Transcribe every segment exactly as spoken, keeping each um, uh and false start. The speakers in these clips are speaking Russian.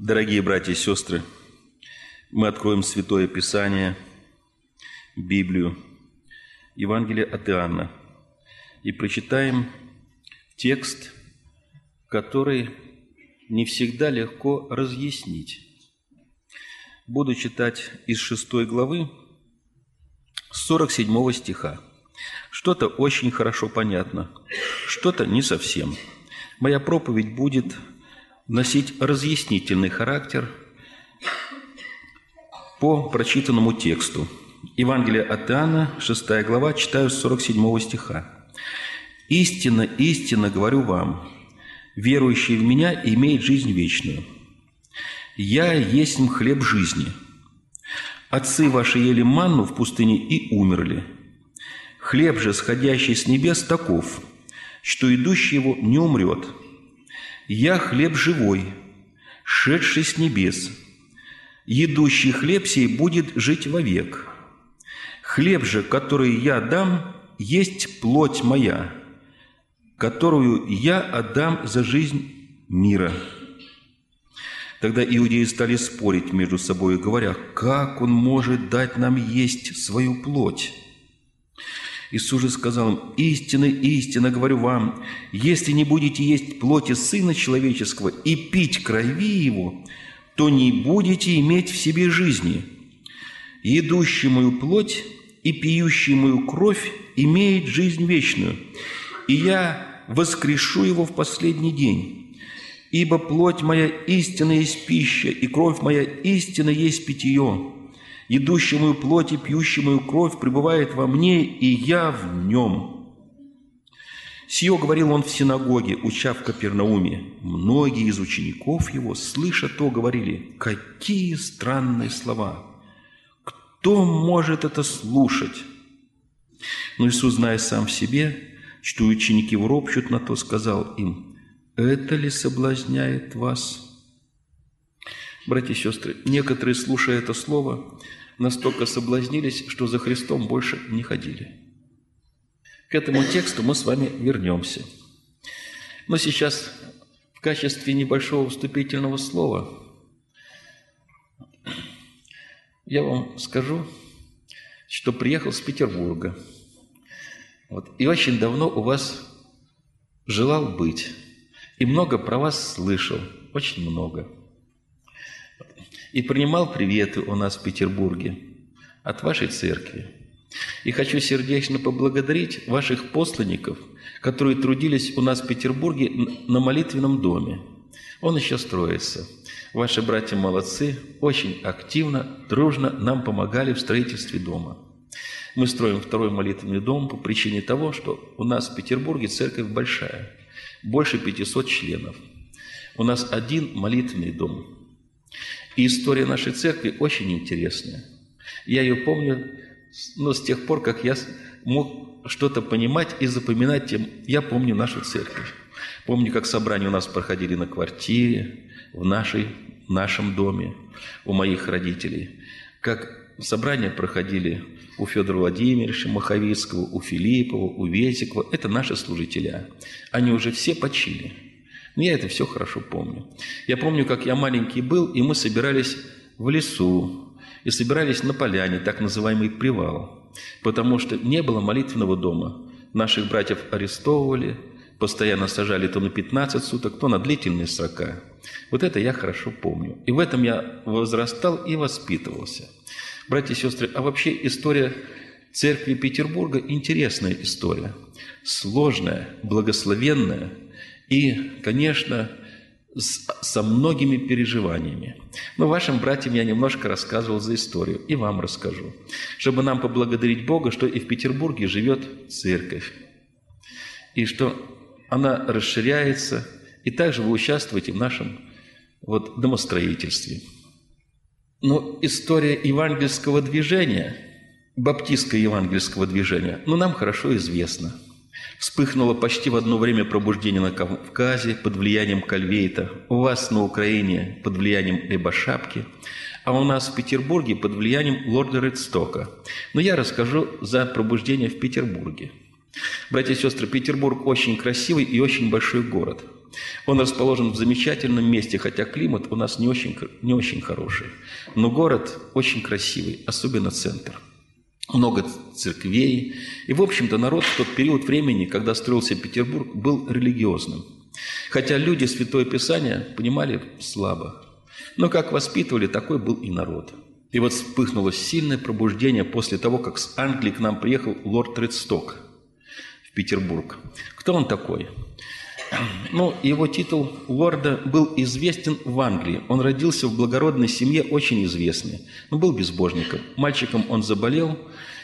Дорогие братья и сестры, мы откроем Святое Писание, Библию, Евангелие от Иоанна, и прочитаем текст, который не всегда легко разъяснить. Буду читать из шестой главы, сорок седьмого стиха. Что-то очень хорошо понятно, что-то не совсем. Моя проповедь будет носить разъяснительный характер по прочитанному тексту. Евангелие от Иоанна, шестая глава, читаю с сорок седьмого стиха. «Истинно, истинно говорю вам, верующий в Меня имеет жизнь вечную. Я есть хлеб жизни. Отцы ваши ели манну в пустыне и умерли. Хлеб же, сходящий с небес, таков, что идущий его не умрет. Я хлеб живой, шедший с небес. Едущий хлеб сей будет жить вовек. Хлеб же, который я дам, есть плоть моя, которую я отдам за жизнь мира». Тогда иудеи стали спорить между собой, говоря: «Как он может дать нам есть свою плоть?» Иисус же сказал им: «Истинно, истинно говорю вам, если не будете есть плоти Сына Человеческого и пить крови Его, то не будете иметь в себе жизни. Едущий мою плоть и пьющий мою кровь имеет жизнь вечную, и я воскрешу его в последний день. Ибо плоть моя истинно есть пища, и кровь моя истинно есть питье. Едущий мою плоть и пьющий мою кровь пребывает во мне, и я в нем». Сие говорил он в синагоге, уча в Капернауме. Многие из учеников его, слыша то, говорили: «Какие странные слова! Кто может это слушать?» Но Иисус, зная сам в себе, что ученики его ропщут на то, сказал им: «Это ли соблазняет вас?» Братья и сестры, некоторые, слушая это слово, настолько соблазнились, что за Христом больше не ходили. К этому тексту мы с вами вернемся. Но сейчас в качестве небольшого вступительного слова я вам скажу, что приехал с Петербурга. Вот, и очень давно у вас желал быть. И много про вас слышал, очень много. И принимал приветы у нас в Петербурге от вашей церкви. И хочу сердечно поблагодарить ваших посланников, которые трудились у нас в Петербурге на молитвенном доме. Он еще строится. Ваши братья молодцы, очень активно, дружно нам помогали в строительстве дома. Мы строим второй молитвенный дом по причине того, что у нас в Петербурге церковь большая, больше пятисот членов. У нас один молитвенный дом. И история нашей церкви очень интересная. Я ее помню, но с тех пор, как я мог что-то понимать и запоминать, тем я помню нашу церковь. Помню, как собрания у нас проходили на квартире, в, нашей, в нашем доме, у моих родителей. Как собрания проходили у Федора Владимировича Маховицкого, у Филиппова, у Ветикова. Это наши служителя. Они уже все почили. Но я это все хорошо помню. Я помню, как я маленький был, и мы собирались в лесу, и собирались на поляне, так называемый привал, потому что не было молитвенного дома. Наших братьев арестовывали, постоянно сажали то на пятнадцать суток, то на длительные срока. Вот это я хорошо помню. И в этом я возрастал и воспитывался. Братья и сестры, а вообще история церкви Петербурга – интересная история. Сложная, благословенная и, конечно, с, со многими переживаниями. Но вашим братьям я немножко рассказывал за историю, и вам расскажу, чтобы нам поблагодарить Бога, что и в Петербурге живет церковь, и что она расширяется, и также вы участвуете в нашем вот, домостроительстве. Но история евангельского движения, баптистского евангельского движения, ну, нам хорошо известна. Вспыхнуло почти в одно время пробуждение на Кавказе под влиянием Кальвейта, у вас на Украине под влиянием Рябошапки, а у нас в Петербурге под влиянием лорда Редстока. Но я расскажу за пробуждение в Петербурге. Братья и сестры, Петербург очень красивый и очень большой город. Он расположен в замечательном месте, хотя климат у нас не очень, не очень хороший. Но город очень красивый, особенно центр. Много церквей. И, в общем-то, народ в тот период времени, когда строился Петербург, был религиозным. Хотя люди Святое Писание понимали слабо. Но как воспитывали, такой был и народ. И вот вспыхнуло сильное пробуждение после того, как с Англии к нам приехал лорд Редсток в Петербург. Кто он такой? Ну, его титул лорда был известен в Англии. Он родился в благородной семье, очень известной. Но был безбожником. Мальчиком он заболел,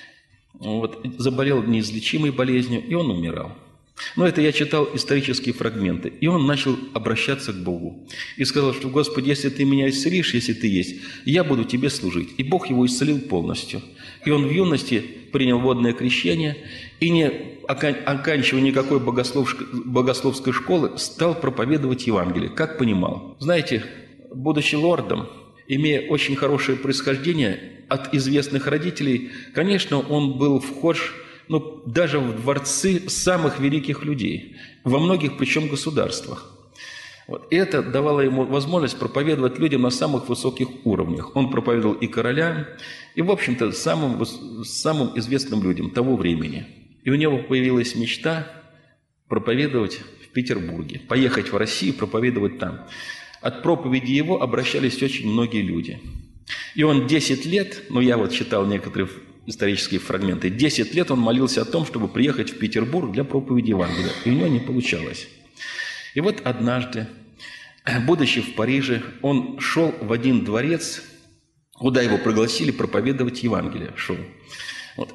вот, заболел неизлечимой болезнью, и он умирал. Но это я читал исторические фрагменты. И он начал обращаться к Богу. И сказал, что, Господи, если Ты меня исцелишь, если Ты есть, я буду Тебе служить. И Бог его исцелил полностью. И он в юности принял водное крещение и, не оканчивая никакой богословской школы, стал проповедовать Евангелие. Как понимал? Знаете, будучи лордом, имея очень хорошее происхождение от известных родителей, конечно, он был вхож, ну, даже в дворцы самых великих людей, во многих, причем, государствах. Вот. И это давало ему возможность проповедовать людям на самых высоких уровнях. Он проповедовал и королям, и, в общем-то, самым, самым известным людям того времени. И у него появилась мечта проповедовать в Петербурге, поехать в Россию, проповедовать там. От проповеди его обращались очень многие люди. И он десять лет, ну, я вот читал некоторые исторические фрагменты, десять лет он молился о том, чтобы приехать в Петербург для проповеди Евангелия, и у него не получалось. И вот однажды, будучи в Париже, он шел в один дворец, куда его пригласили проповедовать Евангелие. Шел. Вот.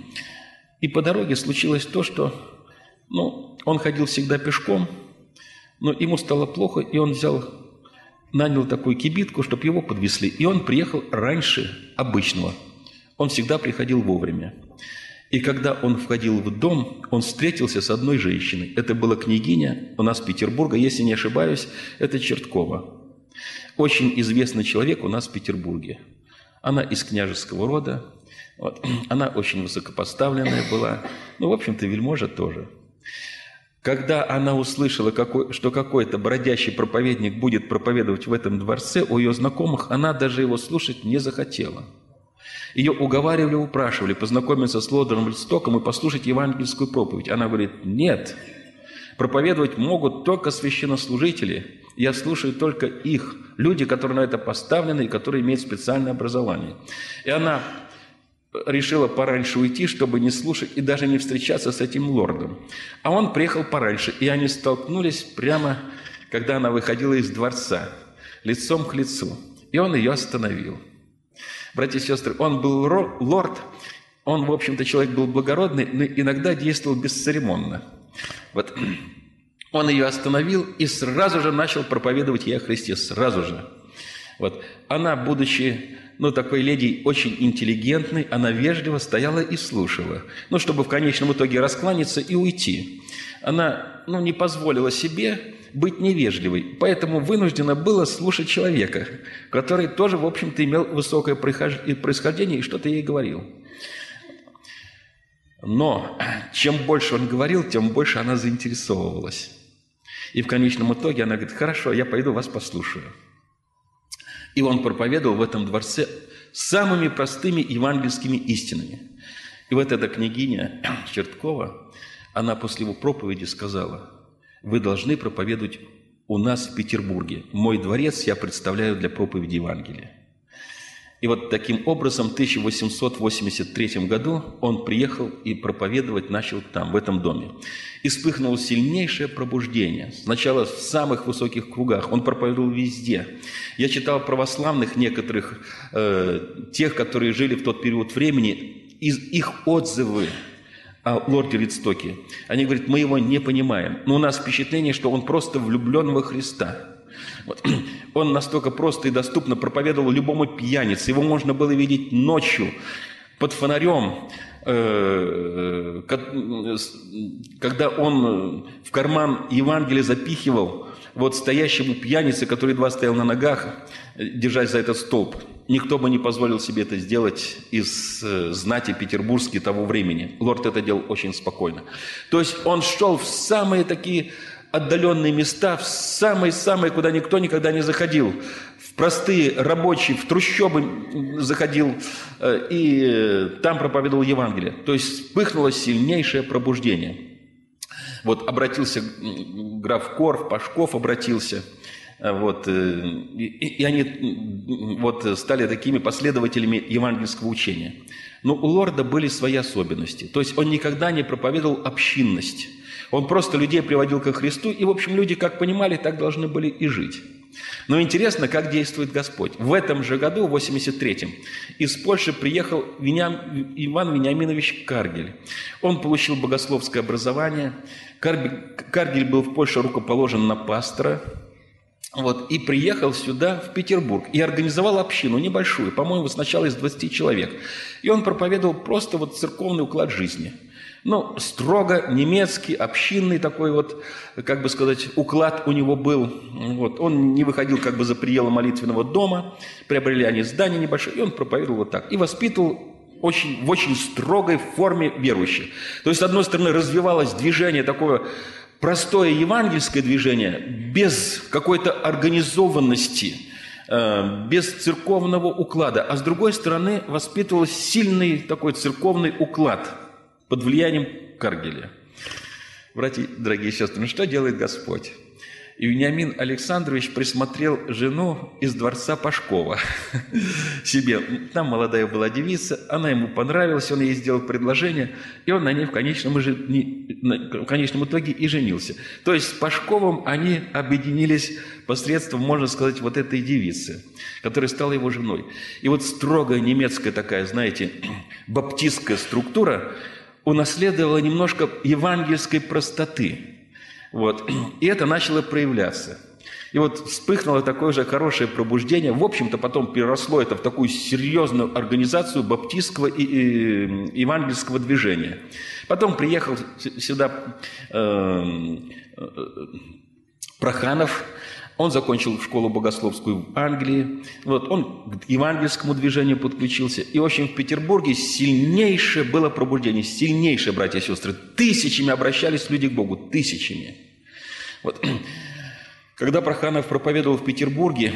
И по дороге случилось то, что, ну, он ходил всегда пешком, но ему стало плохо, и он взял, нанял такую кибитку, чтобы его подвезли. И он приехал раньше обычного. Он всегда приходил вовремя. И когда он входил в дом, он встретился с одной женщиной. Это была княгиня у нас Петербурга, если не ошибаюсь, это Черткова. Очень известный человек у нас в Петербурге. Она из княжеского рода. Вот. Она очень высокопоставленная была. Ну, в общем-то, вельможа тоже. Когда она услышала, какой, что какой-то бродящий проповедник будет проповедовать в этом дворце, у ее знакомых, она даже его слушать не захотела. Ее уговаривали, упрашивали познакомиться с лордом Редстоком и послушать евангельскую проповедь. Она говорит: нет, проповедовать могут только священнослужители. Я слушаю только их, люди, которые на это поставлены и которые имеют специальное образование. И она решила пораньше уйти, чтобы не слушать и даже не встречаться с этим лордом. А он приехал пораньше, и они столкнулись прямо, когда она выходила из дворца, лицом к лицу. И он ее остановил. Братья и сестры, он был лорд, он, в общем-то, человек был благородный, но иногда действовал бесцеремонно. Вот. Он ее остановил и сразу же начал проповедовать ей о Христе, сразу же. Вот. Она, будучи, ну, такой леди очень интеллигентной, она вежливо стояла и слушала, ну, чтобы в конечном итоге раскланяться и уйти. Она, ну, не позволила себе быть невежливой, поэтому вынуждена была слушать человека, который тоже, в общем-то, имел высокое происхождение и что-то ей говорил. Но чем больше он говорил, тем больше она заинтересовывалась. И в конечном итоге она говорит: хорошо, я пойду вас послушаю. И он проповедовал в этом дворце самыми простыми евангельскими истинами. И вот эта княгиня Черткова, она после его проповеди сказала: вы должны проповедовать у нас в Петербурге. Мой дворец я представляю для проповеди Евангелия. И вот таким образом в тысяча восемьсот восемьдесят третьем году он приехал и проповедовать начал там, в этом доме. И вспыхнуло сильнейшее пробуждение. Сначала в самых высоких кругах. Он проповедовал везде. Я читал православных некоторых, э, тех, которые жили в тот период времени, из их отзывы о лорде Редстоке. Они говорят: мы его не понимаем, но у нас впечатление, что он просто влюблен во Христа. Вот. Он настолько просто и доступно проповедовал любому пьянице. Его можно было видеть ночью под фонарем, когда он в карман Евангелия запихивал вот стоящему пьянице, который едва стоял на ногах, держась за этот столб. Никто бы не позволил себе это сделать из знати петербургской того времени. Лорд это делал очень спокойно. То есть он шел в самые такие отдаленные места, в самые-самые, куда никто никогда не заходил. В простые рабочие, в трущобы заходил и там проповедовал Евангелие. То есть вспыхнуло сильнейшее пробуждение. Вот обратился граф Корф, Пашков обратился. Вот, и, и они вот, стали такими последователями евангельского учения. Но у Лорда были свои особенности. То есть он никогда не проповедовал общинность. Он просто людей приводил ко Христу, и, в общем, люди, как понимали, так должны были и жить. Но интересно, как действует Господь. В этом же году, в восемьдесят третьем, из Польши приехал Вениам... Иван Вениаминович Каргель. Он получил богословское образование. Каргель, Каргель был в Польше рукоположен на пастора. Вот, и приехал сюда, в Петербург, и организовал общину небольшую, по-моему, сначала из двадцати человек. И он проповедовал просто вот церковный уклад жизни. Ну, строго немецкий, общинный такой вот, как бы сказать, уклад у него был. Вот. Он не выходил как бы за пределы молитвенного дома, приобрели они здание небольшое, и он проповедовал вот так. И воспитывал очень, в очень строгой форме верующих. То есть, с одной стороны, развивалось движение такое простое евангельское движение, без какой-то организованности, без церковного уклада. А с другой стороны, воспитывался сильный такой церковный уклад под влиянием Каргеля. Братья, дорогие сестры, ну что делает Господь? И Вениамин Александрович присмотрел жену из дворца Пашкова себе. Там молодая была девица, она ему понравилась, он ей сделал предложение, и он на ней в конечном, в конечном итоге и женился. То есть с Пашковым они объединились посредством, можно сказать, вот этой девицы, которая стала его женой. И вот строгая немецкая такая, знаете, баптистская структура унаследовала немножко евангельской простоты. Вот. И это начало проявляться. И вот вспыхнуло такое же хорошее пробуждение. В общем-то, потом переросло это в такую серьезную организацию баптистского и, и евангельского движения. Потом приехал сюда э, э, Проханов. Он закончил школу богословскую в Англии. Вот, он к евангельскому движению подключился. И, в общем, в Петербурге сильнейшее было пробуждение. Сильнейшее, братья и сестры. Тысячами обращались люди к Богу. Тысячами. Вот. Когда Проханов проповедовал в Петербурге,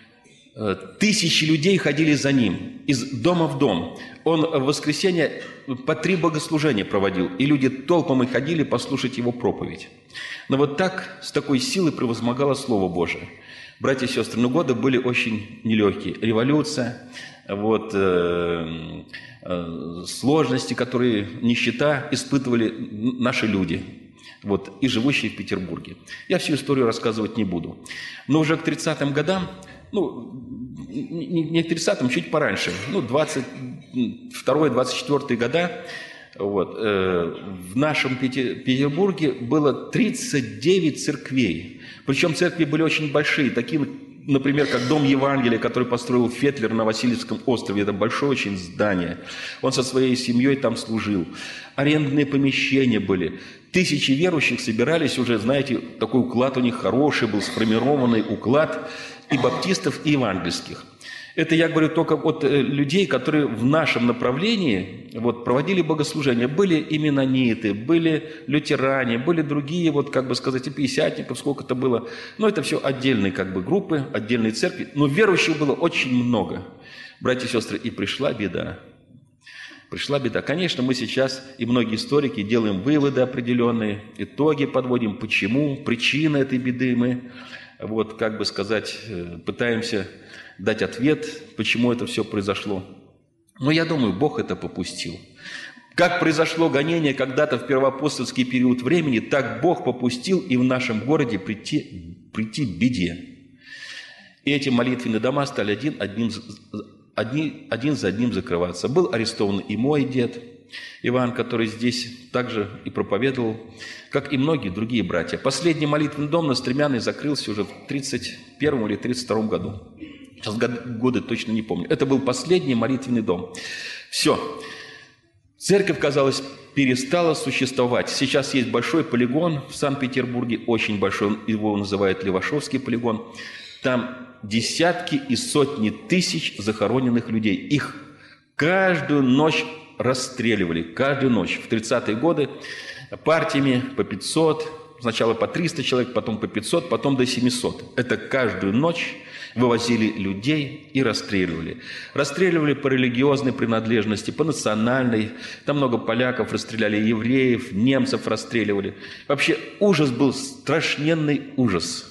тысячи людей ходили за ним из дома в дом. Он в воскресенье по три богослужения проводил, и люди толпами ходили послушать его проповедь. Но вот так, с такой силой превозмогало Слово Божие. Братья и сестры, ну годы были очень нелегкие. Революция, вот, э, э, сложности, которые, нищета испытывали наши люди, вот, и живущие в Петербурге. Я всю историю рассказывать не буду. Но уже к тридцатым годам, ну, не к тридцатым, чуть пораньше, ну, двадцать второй — двадцать четвёртые года, вот, э, в нашем Петербурге было тридцать девять церквей. Причем церкви были очень большие, такие, например, как Дом Евангелия, который построил Фетлер на Васильевском острове. Это большое очень здание. Он со своей семьей там служил. Арендные помещения были. Тысячи верующих собирались уже, знаете, такой уклад у них хороший был, сформированный уклад и баптистов, и евангельских. Это я говорю только от людей, которые в нашем направлении вот, проводили богослужения. Были и меннониты, были лютеране, были другие, вот, как бы сказать, и пятидесятников, сколько-то было. Но это все отдельные как бы, группы, отдельные церкви. Но верующих было очень много, братья и сестры. И пришла беда. Пришла беда. Конечно, мы сейчас и многие историки делаем выводы определенные, итоги подводим, почему, причины этой беды. Мы, вот, как бы сказать, пытаемся дать ответ, почему это все произошло. Но я думаю, Бог это попустил. Как произошло гонение когда-то в первоапостольский период времени, так Бог попустил и в нашем городе прийти, прийти к беде. И эти молитвенные дома стали один, одним, одни, один за одним закрываться. Был арестован и мой дед Иван, который здесь также и проповедовал, как и многие другие братья. Последний молитвенный дом на Стремянной закрылся уже в тридцать первом или тридцать втором году. Сейчас годы точно не помню. Это был последний молитвенный дом. Все. Церковь, казалось, перестала существовать. Сейчас есть большой полигон в Санкт-Петербурге, очень большой, его называют Левашовский полигон. Там десятки и сотни тысяч захороненных людей. Их каждую ночь расстреливали, каждую ночь. В тридцатые годы партиями по пятьсот, сначала по триста человек, потом по пятьсот, потом до семисот. Это каждую ночь вывозили людей и расстреливали. Расстреливали по религиозной принадлежности, по национальной. Там много поляков расстреляли, евреев, немцев расстреливали. Вообще ужас был, страшненный ужас.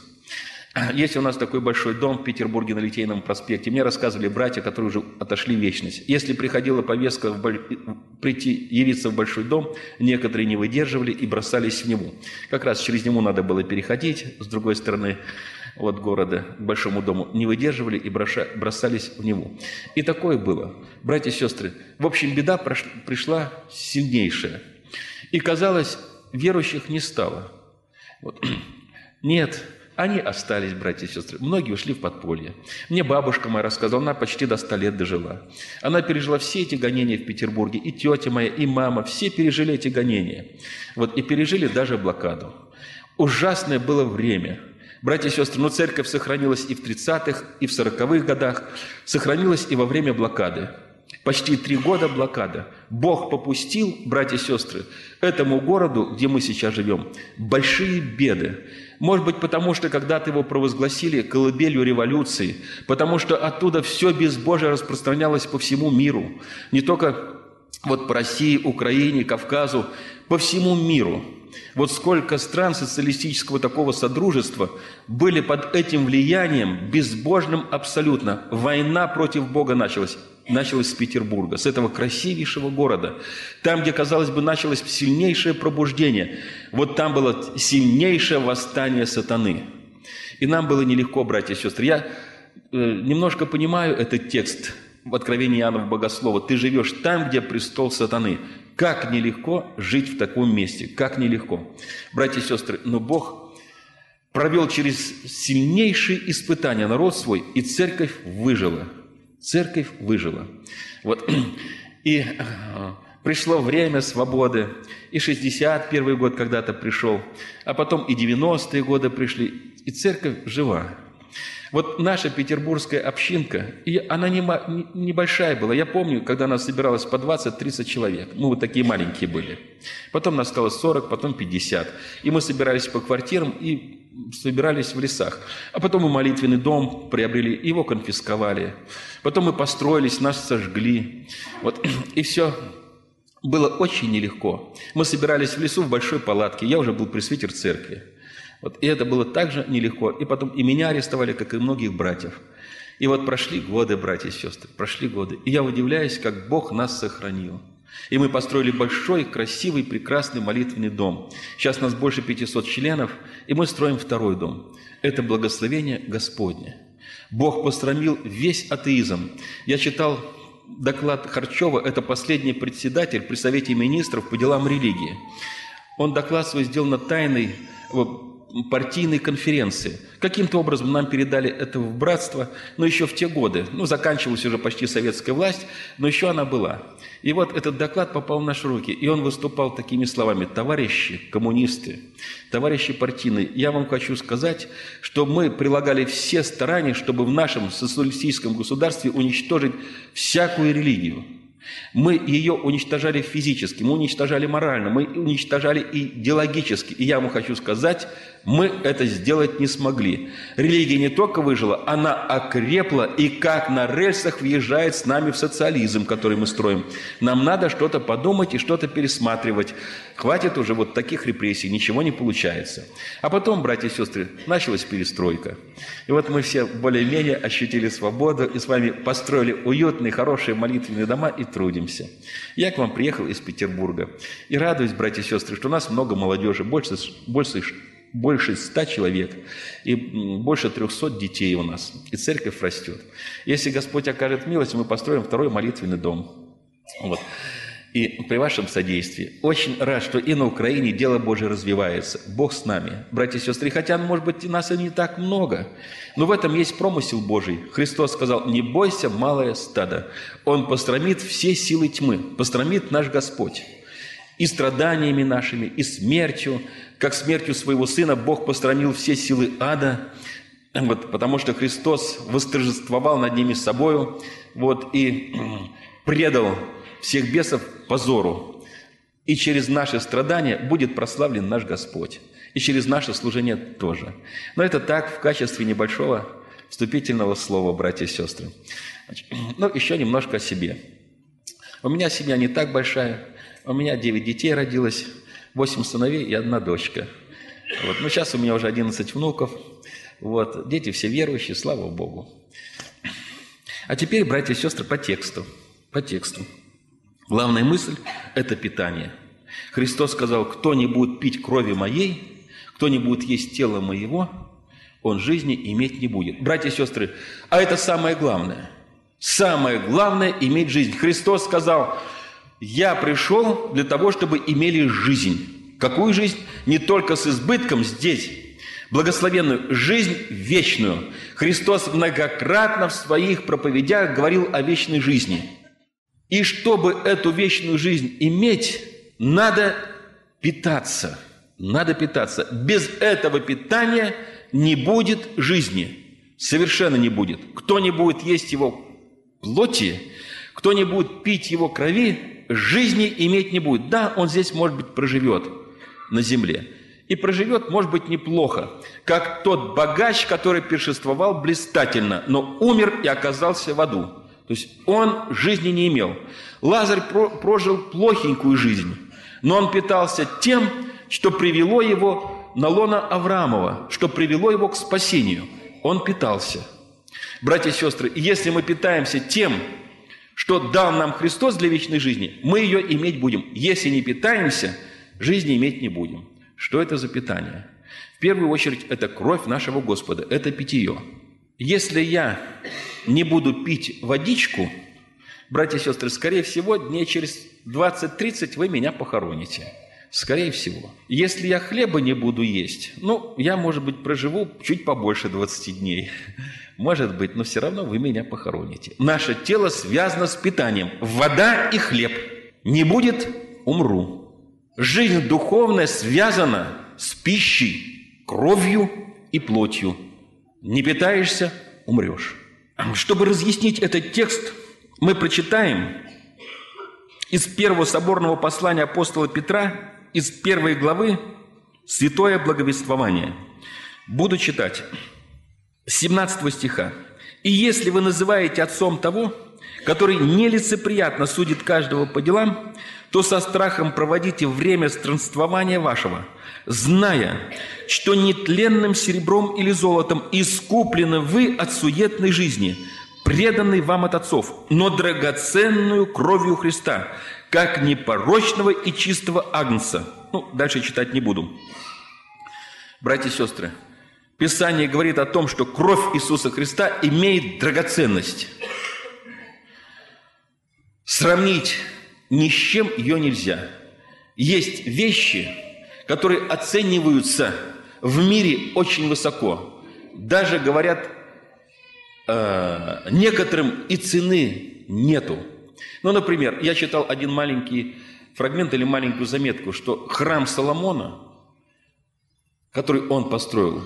Есть у нас такой большой дом в Петербурге на Литейном проспекте. Мне рассказывали братья, которые уже отошли в вечность. Если приходила повестка в боль... прийти, явиться в большой дом, некоторые не выдерживали и бросались в него. Как раз через него надо было переходить с другой стороны от города к большому дому. Не выдерживали и броша... бросались в него. И такое было. Братья и сестры, в общем, беда прош... пришла сильнейшая. И, казалось, верующих не стало. Вот. Нет. Они остались, братья и сестры. Многие ушли в подполье. Мне бабушка моя рассказала, она почти до ста лет дожила. Она пережила все эти гонения в Петербурге. И тетя моя, и мама. Все пережили эти гонения. Вот, и пережили даже блокаду. Ужасное было время. Братья и сестры, но церковь сохранилась и в тридцатых, и в сороковых годах. Сохранилась и во время блокады. Почти три года блокада. Бог попустил, братья и сестры, этому городу, где мы сейчас живем, большие беды. Может быть, потому что когда-то его провозгласили колыбелью революции, потому что оттуда все безбожие распространялось по всему миру. Не только вот по России, Украине, Кавказу, по всему миру. Вот сколько стран социалистического такого содружества были под этим влиянием, безбожным абсолютно. Война против Бога началась. Началась с Петербурга, с этого красивейшего города. Там, где, казалось бы, началось сильнейшее пробуждение. Вот там было сильнейшее восстание сатаны. И нам было нелегко, братья и сестры. Я э, немножко понимаю этот текст в Откровении Иоанна Богослова. Ты живешь там, где престол сатаны. Как нелегко жить в таком месте, как нелегко. Братья и сестры, но Бог провел через сильнейшие испытания народ свой, и церковь выжила. Церковь выжила. Вот. И э, пришло время свободы. И шестьдесят первый год когда-то пришел, а потом и девяностые годы пришли. И церковь жива. Вот наша петербургская общинка, и она не, не, небольшая была. Я помню, когда нас собиралось по двадцать-тридцать человек. Мы вот такие маленькие были. Потом нас стало сорок, потом пятьдесят. И мы собирались по квартирам и собирались в лесах. А потом мы молитвенный дом приобрели, его конфисковали. Потом мы построились, нас сожгли. Вот. И все было очень нелегко. Мы собирались в лесу в большой палатке. Я уже был пресвитер церкви. Вот. И это было также нелегко. И потом и меня арестовали, как и многих братьев. И вот прошли годы, братья и сестры, прошли годы. И я удивляюсь, как Бог нас сохранил. И мы построили большой, красивый, прекрасный молитвенный дом. Сейчас нас больше пятисот членов, и мы строим второй дом. Это благословение Господне. Бог посрамил весь атеизм. Я читал доклад Харчева, это последний председатель при Совете министров по делам религии. Он доклад свой сделал на тайной партийной конференции. Каким-то образом нам передали это в братство, но еще в те годы, ну, заканчивалась уже почти советская власть, но еще она была. И вот этот доклад попал в наши руки, и он выступал такими словами: «Товарищи коммунисты, товарищи партийные, я вам хочу сказать, что мы прилагали все старания, чтобы в нашем социалистическом государстве уничтожить всякую религию. Мы ее уничтожали физически, мы уничтожали морально, мы уничтожали идеологически. И я вам хочу сказать, мы это сделать не смогли. Религия не только выжила, она окрепла и как на рельсах въезжает с нами в социализм, который мы строим. Нам надо что-то подумать и что-то пересматривать. Хватит уже вот таких репрессий, ничего не получается». А потом, братья и сестры, началась перестройка. И вот мы все более-менее ощутили свободу и с вами построили уютные, хорошие молитвенные дома и трудимся. Я к вам приехал из Петербурга и радуюсь, братья и сестры, что у нас много молодежи, больше, больше, больше ста человек и больше трехсот детей у нас. И церковь растет. Если Господь окажет милость, мы построим второй молитвенный дом. Вот. И при вашем содействии очень рад, что и на Украине дело Божие развивается. Бог с нами, братья и сестры. Хотя, может быть, нас и не так много, но в этом есть промысел Божий. Христос сказал: «Не бойся, малое стадо». Он посрамит все силы тьмы, посрамит наш Господь. И страданиями нашими, и смертью, как смертью своего Сына, Бог посрамил все силы ада, вот, потому что Христос восторжествовал над ними собою, вот, и предал всех бесов позору. И через наши страдания будет прославлен наш Господь. И через наше служение тоже. Но это так, в качестве небольшого вступительного слова, братья и сестры. Ну, еще немножко о себе. У меня семья не так большая. У меня девять детей родилось, восемь сыновей и одна дочка. Вот. Ну, сейчас у меня уже одиннадцать внуков. Вот. Дети все верующие, слава Богу. А теперь, братья и сестры, по тексту. По тексту. Главная мысль – это питание. Христос сказал: «Кто не будет пить крови моей, кто не будет есть тела моего, он жизни иметь не будет». Братья и сестры, а это самое главное. Самое главное – иметь жизнь. Христос сказал: «Я пришел для того, чтобы имели жизнь». Какую жизнь? Не только с избытком здесь, благословенную жизнь вечную. Христос многократно в своих проповедях говорил о вечной жизни. И чтобы эту вечную жизнь иметь, надо питаться. Надо питаться. Без этого питания не будет жизни. Совершенно не будет. Кто не будет есть его плоти, кто не будет пить его крови, жизни иметь не будет. Да, он здесь, может быть, проживет на земле. И проживет, может быть, неплохо, как тот богач, который пиршествовал блистательно, но умер и оказался в аду. То есть он жизни не имел. Лазарь прожил плохенькую жизнь, но он питался тем, что привело его на лоно Авраамова, что привело его к спасению. Он питался. Братья и сестры, если мы питаемся тем, что дал нам Христос для вечной жизни, мы ее иметь будем. Если не питаемся, жизни иметь не будем. Что это за питание? В первую очередь, это кровь нашего Господа, это питье. Если я не буду пить водичку, братья и сестры, скорее всего, дней через двадцать-тридцать вы меня похороните. Скорее всего. Если я хлеба не буду есть, ну, я, может быть, проживу чуть побольше двадцати дней. Может быть, но все равно вы меня похороните. Наше тело связано с питанием. Вода и хлеб. Не будет – умру. Жизнь духовная связана с пищей, кровью и плотью. Не питаешься – умрешь. Чтобы разъяснить этот текст, мы прочитаем из первого соборного послания апостола Петра, из первой главы «Святое благовествование». Буду читать с семнадцатого стиха. «И если вы называете отцом того, который нелицеприятно судит каждого по делам, то со страхом проводите время странствования вашего, зная, что нетленным серебром или золотом искуплены вы от суетной жизни, преданной вам от отцов, но драгоценную кровью Христа, как непорочного и чистого агнца». Ну, дальше читать не буду. Братья и сестры, Писание говорит о том, что кровь Иисуса Христа имеет драгоценность. Сравнить ни с чем ее нельзя. Есть вещи, которые оцениваются в мире очень высоко. Даже, говорят, э, некоторым и цены нету. Ну, например, я читал один маленький фрагмент или маленькую заметку, что храм Соломона, который он построил,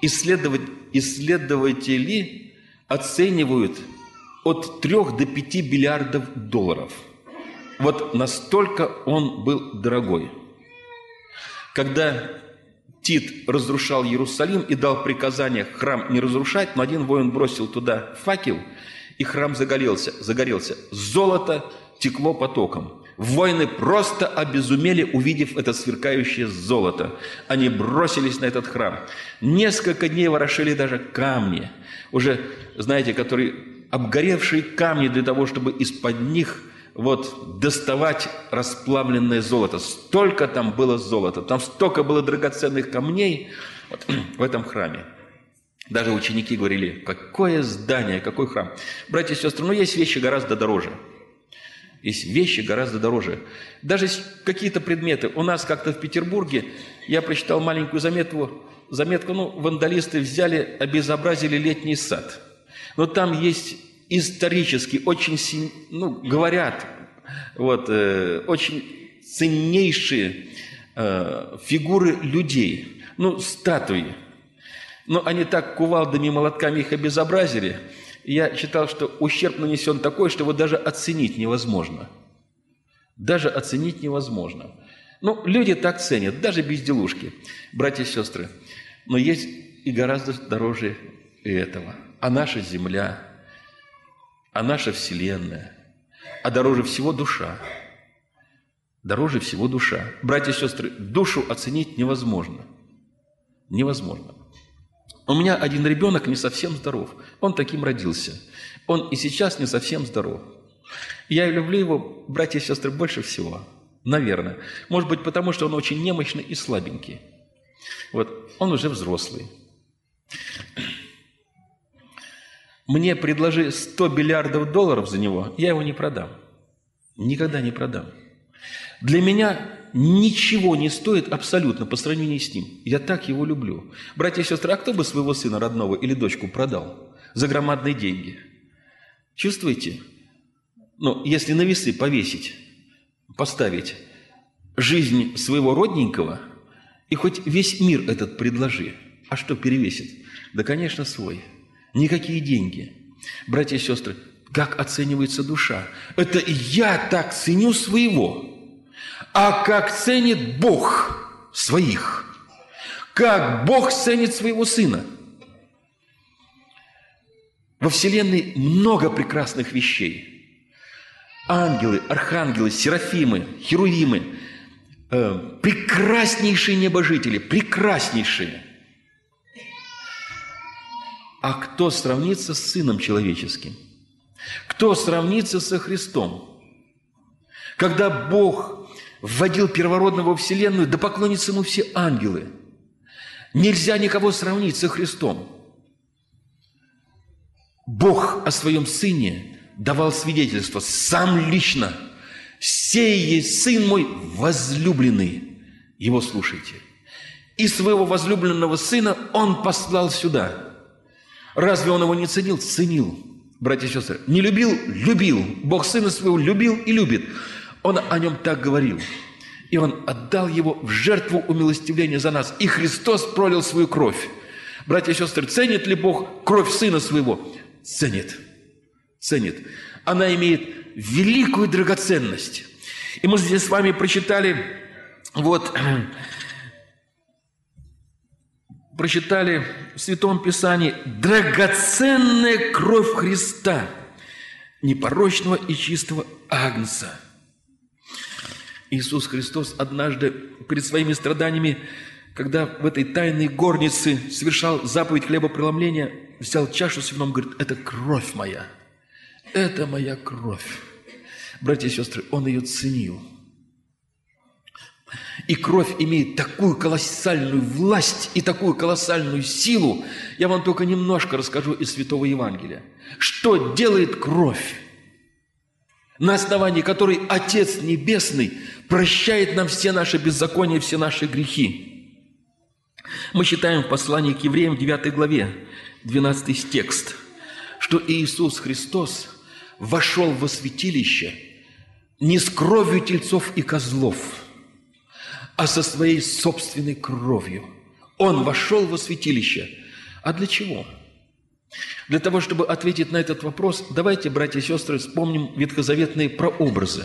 исследователи оценивают от трёх до пяти миллиардов долларов. Вот настолько он был дорогой. Когда Тит разрушал Иерусалим и дал приказание храм не разрушать, но один воин бросил туда факел, и храм загорелся. загорелся. Золото текло потоком. Воины просто обезумели, увидев это сверкающее золото. Они бросились на этот храм. Несколько дней ворошили даже камни. Уже, знаете, которые обгоревшие камни для того, чтобы из-под них вот доставать расплавленное золото. Столько там было золота, там столько было драгоценных камней вот, в этом храме. Даже ученики говорили: какое здание, какой храм. Братья и сестры, ну есть вещи гораздо дороже. Есть вещи гораздо дороже. Даже какие-то предметы. У нас как-то в Петербурге, я прочитал маленькую заметку, заметку, ну, вандалисты взяли, обезобразили летний сад. Но там есть исторически очень, ну, говорят, вот, э, очень ценнейшие э, фигуры людей, ну, статуи. Но они так кувалдами и молотками их обезобразили. Я читал, что ущерб нанесен такой, что его даже оценить невозможно. Даже оценить невозможно. Ну, люди так ценят, даже безделушки, братья и сестры. Но есть и гораздо дороже и этого. А наша земля, а наша вселенная, а дороже всего душа. Дороже всего душа. Братья и сестры, душу оценить невозможно. Невозможно. У меня один ребенок не совсем здоров. Он таким родился. Он и сейчас не совсем здоров. Я люблю его, братья и сестры, больше всего. Наверное. Может быть, потому что он очень немощный и слабенький. Вот. Он уже взрослый. Мне предложи сто миллиардов долларов за него, я его не продам. Никогда не продам. Для меня ничего не стоит абсолютно по сравнению с ним. Я так его люблю. Братья и сестры, а кто бы своего сына родного или дочку продал за громадные деньги? Чувствуете? Ну, если на весы повесить, поставить жизнь своего родненького и хоть весь мир этот предложи, а что перевесит? Да, конечно, свой. Никакие деньги. Братья и сестры, как оценивается душа? Это я так ценю своего. А как ценит Бог своих? Как Бог ценит своего Сына? Во Вселенной много прекрасных вещей. Ангелы, архангелы, серафимы, херувимы, э, прекраснейшие небожители, прекраснейшие. А кто сравнится с Сыном Человеческим? Кто сравнится со Христом? Когда Бог вводил первородного во Вселенную, да поклонятся Ему все ангелы. Нельзя никого сравнить со Христом. Бог о Своем Сыне давал свидетельство сам лично. «Сей есть Сын мой возлюбленный». Его слушайте. И своего возлюбленного Сына Он послал сюда. Разве Он его не ценил? Ценил. Братья и сестры, не любил? Любил. Бог Сына Своего любил и любит. Он о Нем так говорил. И Он отдал Его в жертву умилостивления за нас. И Христос пролил свою кровь. Братья и сестры, ценит ли Бог кровь Сына Своего? Ценит. Ценит. Она имеет великую драгоценность. И мы здесь с вами прочитали, вот, прочитали в Святом Писании драгоценная кровь Христа, непорочного и чистого Агнца. Иисус Христос однажды перед своими страданиями, когда в этой тайной горнице совершал заповедь хлебопреломления, взял чашу с вином, говорит: это кровь моя, это моя кровь. Братья и сестры, Он ее ценил. И кровь имеет такую колоссальную власть и такую колоссальную силу. Я вам только немножко расскажу из Святого Евангелия. Что делает кровь, на основании которой Отец Небесный прощает нам все наши беззакония, все наши грехи. Мы читаем в послании к евреям в девятой главе, двенадцатый текст, что Иисус Христос вошел во святилище не с кровью тельцов и козлов, а со своей собственной кровью. Он вошел во святилище. А для чего? Для того, чтобы ответить на этот вопрос, давайте, братья и сестры, вспомним ветхозаветные прообразы.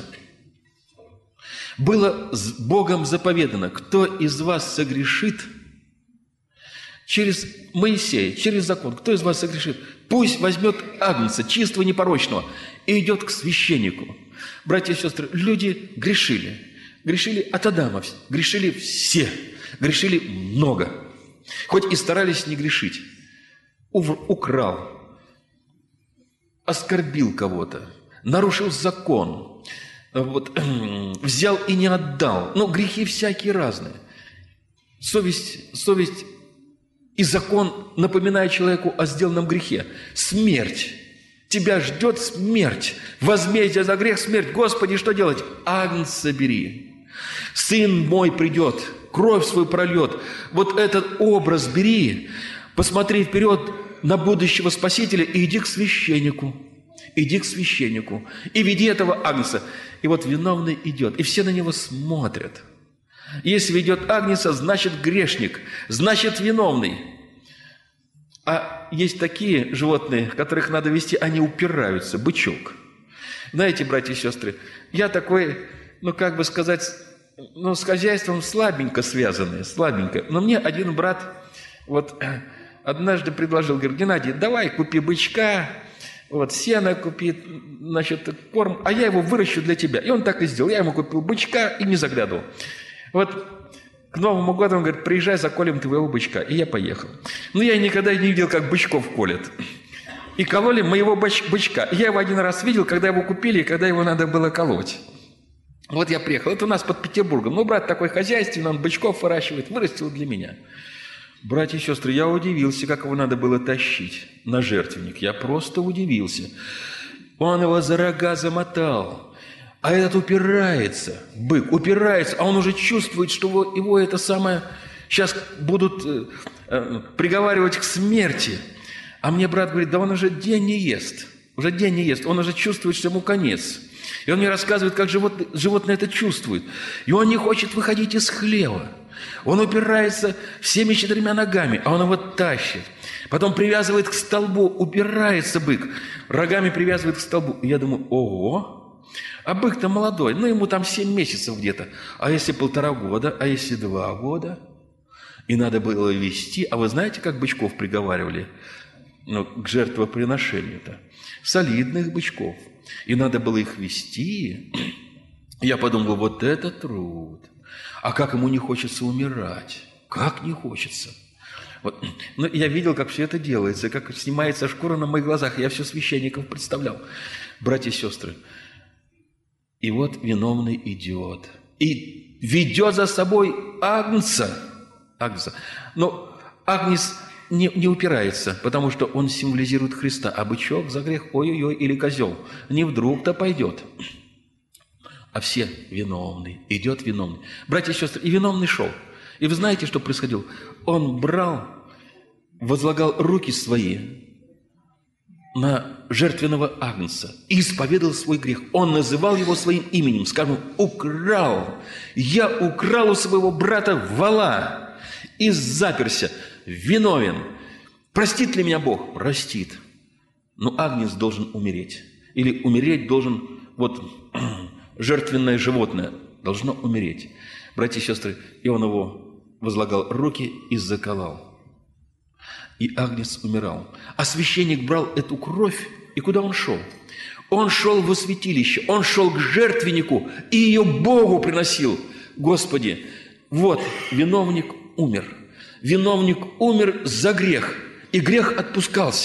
Было с Богом заповедано: кто из вас согрешит через Моисея, через закон, кто из вас согрешит, пусть возьмет агнца, чистого, непорочного, и идет к священнику. Братья и сестры, люди грешили. Грешили от Адама, грешили все, грешили много. Хоть и старались не грешить. Украл, оскорбил кого-то, нарушил закон, вот, взял и не отдал. Но грехи всякие разные. Совесть, совесть и закон напоминают человеку о сделанном грехе. Смерть. Тебя ждет смерть. Возмездие за грех — смерть. Господи, что делать? Агнца бери. Сын мой придет, кровь свою прольет. Вот этот образ бери, посмотри вперед на будущего Спасителя и иди к священнику. Иди к священнику и веди этого агнца. И вот виновный идет, и все на него смотрят. Если ведет агнца, значит грешник, значит виновный. А есть такие животные, которых надо вести, они упираются, бычок. Знаете, братья и сестры, я такой, ну как бы сказать, ну, с хозяйством слабенько связанные, слабенько. Но мне один брат вот однажды предложил, говорит: Геннадий, давай купи бычка, вот, сено купи, значит, корм, а я его выращу для тебя. И он так и сделал. Я ему купил бычка и не заглядывал. Вот к Новому году он говорит: приезжай, заколем твоего бычка. И я поехал. Но я никогда не видел, как бычков колят. И кололи моего бычка. Я его один раз видел, когда его купили, и когда его надо было колоть. Вот я приехал. Это у нас под Петербургом. Ну, брат такой хозяйственный, он бычков выращивает, вырастил для меня. Братья и сестры, я удивился, как его надо было тащить на жертвенник. Я просто удивился. Он его за рога замотал. А этот упирается, бык, упирается, а он уже чувствует, что его, его это самое сейчас будут э, э, приговаривать к смерти. А мне брат говорит: да он уже день не ест, уже день не ест, он уже чувствует, что ему конец. И он мне рассказывает, как животное, животное это чувствует. И он не хочет выходить из хлева. Он упирается всеми четырьмя ногами, а он его тащит. Потом привязывает к столбу, упирается бык, рогами привязывает к столбу. И я думаю: ого! А бык-то молодой, ну ему там семь месяцев где-то. А если полтора года, а если два года? И надо было вести. А вы знаете, как бычков приговаривали, ну, к жертвоприношению-то? Солидных бычков. И надо было их вести. Я подумал: вот это труд. А как ему не хочется умирать? Как не хочется? Вот. Ну, я видел, как все это делается, как снимается шкура на моих глазах. Я все священников представлял. Братья и сестры, и вот виновный идет и ведет за собой агнца. Агнца. Но агнец не, не упирается, потому что он символизирует Христа. А бычок за грех, ой-ой-ой, или козел, не вдруг-то пойдет. А все виновный, идет виновный. Братья и сестры, и виновный шел. И вы знаете, что происходило? Он брал, возлагал руки свои на жертвенного агнца и исповедовал свой грех. Он называл его своим именем, скажем, украл. Я украл у своего брата вола и заперся. Виновен. Простит ли меня Бог? Простит. Но агнец должен умереть. Или умереть должен, вот, жертвенное животное должно умереть. Братья и сестры, и он его возлагал руки и заколол. И агнец умирал. А священник брал эту кровь, и куда он шел? Он шел во святилище, он шел к жертвеннику, и ее Богу приносил. Господи, вот, виновник умер. Виновник умер за грех, и грех отпускался.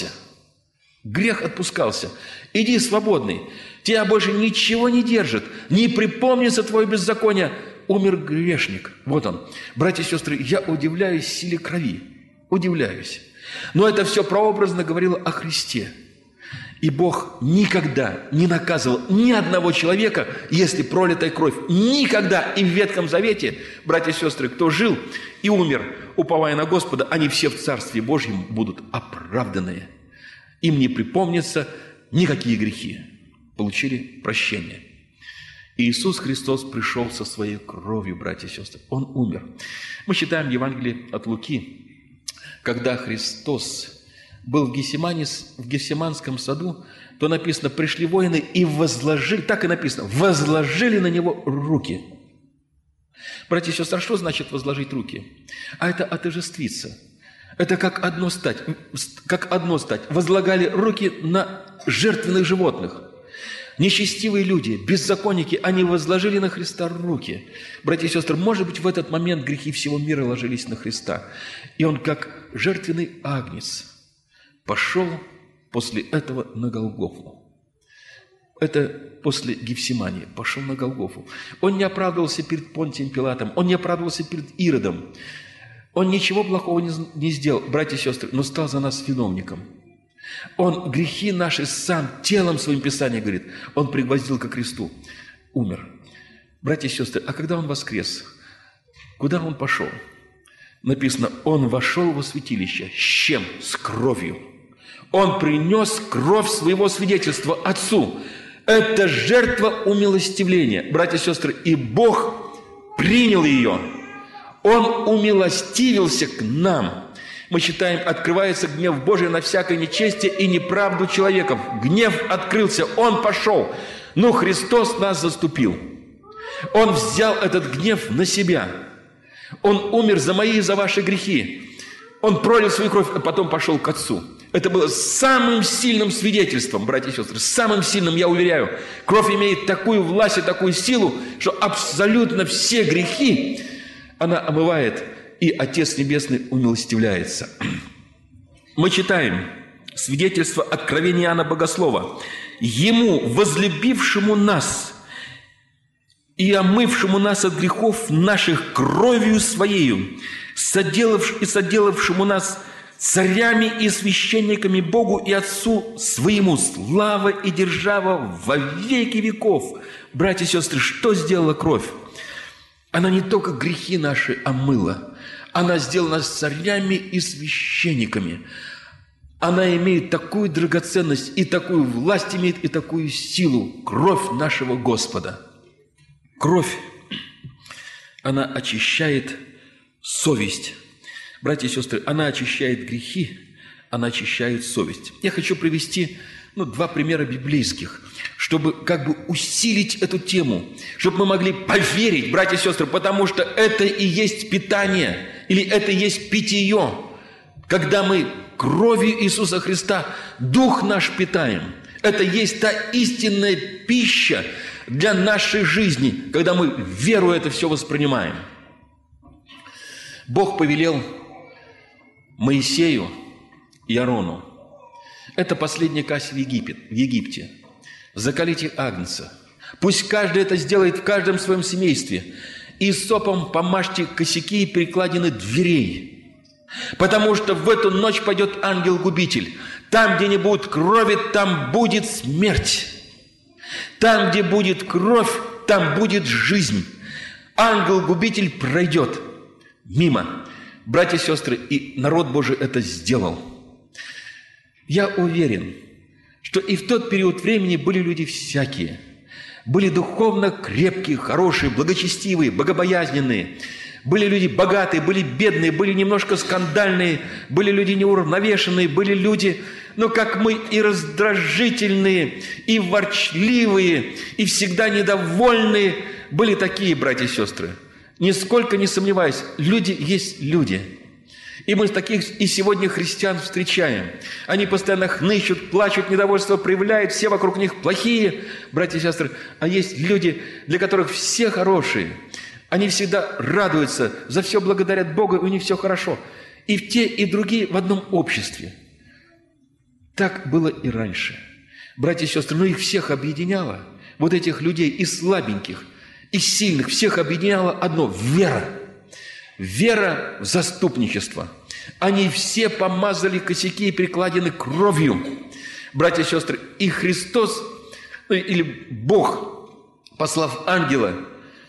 Грех отпускался. Иди свободный, тебя больше ничего не держит, не припомнится твое беззаконие. Умер грешник. Вот он. Братья и сестры, я удивляюсь силе крови. Удивляюсь. Но это все прообразно говорило о Христе. И Бог никогда не наказывал ни одного человека, если пролитая кровь. Никогда. И в Ветхом Завете, братья и сестры, кто жил и умер, уповая на Господа, они все в Царстве Божьем будут оправданные. Им не припомнятся никакие грехи. Получили прощение. И Иисус Христос пришел со своей кровью, братья и сестры. Он умер. Мы читаем Евангелие от Луки, когда Христос был в Гефсимане, в Гефсиманском саду, то написано: пришли воины и возложили, так и написано, возложили на него руки. Братья и сестры, что значит возложить руки? А это отождествиться. Это как одно стать, как одно стать. Возлагали руки на жертвенных животных. Нечестивые люди, беззаконники, они возложили на Христа руки. Братья и сестры, может быть, в этот момент грехи всего мира ложились на Христа. И Он, как жертвенный агнец, пошел после этого на Голгофу. Это после Гефсимании. Пошел на Голгофу. Он не оправдывался перед Понтием Пилатом, он не оправдывался перед Иродом. Он ничего плохого не, не сделал, братья и сестры, но стал за нас виновником. Он грехи наши сам, телом своим, Писание говорит, Он пригвоздил ко кресту, умер. Братья и сестры, а когда Он воскрес, куда Он пошел? Написано, Он вошел во святилище. С чем? С кровью. Он принес кровь своего свидетельства Отцу. Это жертва умилостивления, братья и сестры, и Бог принял ее. Он умилостивился к нам. Мы читаем, открывается гнев Божий на всякое нечестие и неправду человеков. Гнев открылся, Он пошел. Но Христос нас заступил. Он взял этот гнев на себя. Он умер за мои и за ваши грехи. Он пролил свою кровь, а потом пошел к Отцу. Это было самым сильным свидетельством, братья и сестры, самым сильным, я уверяю. Кровь имеет такую власть и такую силу, что абсолютно все грехи она омывает, и Отец Небесный умилостивляется. Мы читаем свидетельство откровения Иоанна Богослова. «Ему, возлюбившему нас и омывшему нас от грехов наших кровью Своею, соделавш, и соделавшему нас царями и священниками Богу и Отцу Своему, слава и держава во веки веков». Братья и сестры, что сделала кровь? Она не только грехи наши омыла, она сделала нас царями и священниками. Она имеет такую драгоценность, и такую власть имеет, и такую силу. Кровь нашего Господа. Кровь, она очищает совесть. Братья и сестры, она очищает грехи, она очищает совесть. Я хочу привести ну, два примера библейских, чтобы как бы усилить эту тему, чтобы мы могли поверить, братья и сестры, потому что это и есть питание, или это и есть питье, когда мы кровью Иисуса Христа дух наш питаем. Это есть та истинная пища для нашей жизни, когда мы веру это все воспринимаем. Бог повелел Моисею и Аарону. Это последняя казнь в Египет, в Египте. Заколите агнца. Пусть каждый это сделает в каждом своем семействе. И сопом помажьте косяки и перекладины дверей. Потому что в эту ночь пойдет ангел-губитель. Там, где не будет крови, там будет смерть. Там, где будет кровь, там будет жизнь. Ангел-губитель пройдет мимо. Братья и сестры, и народ Божий это сделал. Я уверен, что и в тот период времени были люди всякие. Были духовно крепкие, хорошие, благочестивые, богобоязненные. Были люди богатые, были бедные, были немножко скандальные, были люди неуравновешенные, были люди, ну, как мы, и раздражительные, и ворчливые, и всегда недовольные. Были такие, братья и сестры. Нисколько не сомневаюсь, люди есть люди. И мы таких и сегодня христиан встречаем. Они постоянно хнычут, плачут, недовольство проявляют, все вокруг них плохие, братья и сестры. А есть люди, для которых все хорошие. Они всегда радуются, за все благодарят Бога, и у них все хорошо. И в те, и другие в одном обществе. Так было и раньше. Братья и сестры, но их всех объединяло, вот этих людей и слабеньких, и сильных, всех объединяло одно – вера. Вера в заступничество. Они все помазали косяки и перекладины кровью. Братья и сестры, и Христос, ну, или Бог, послав ангела,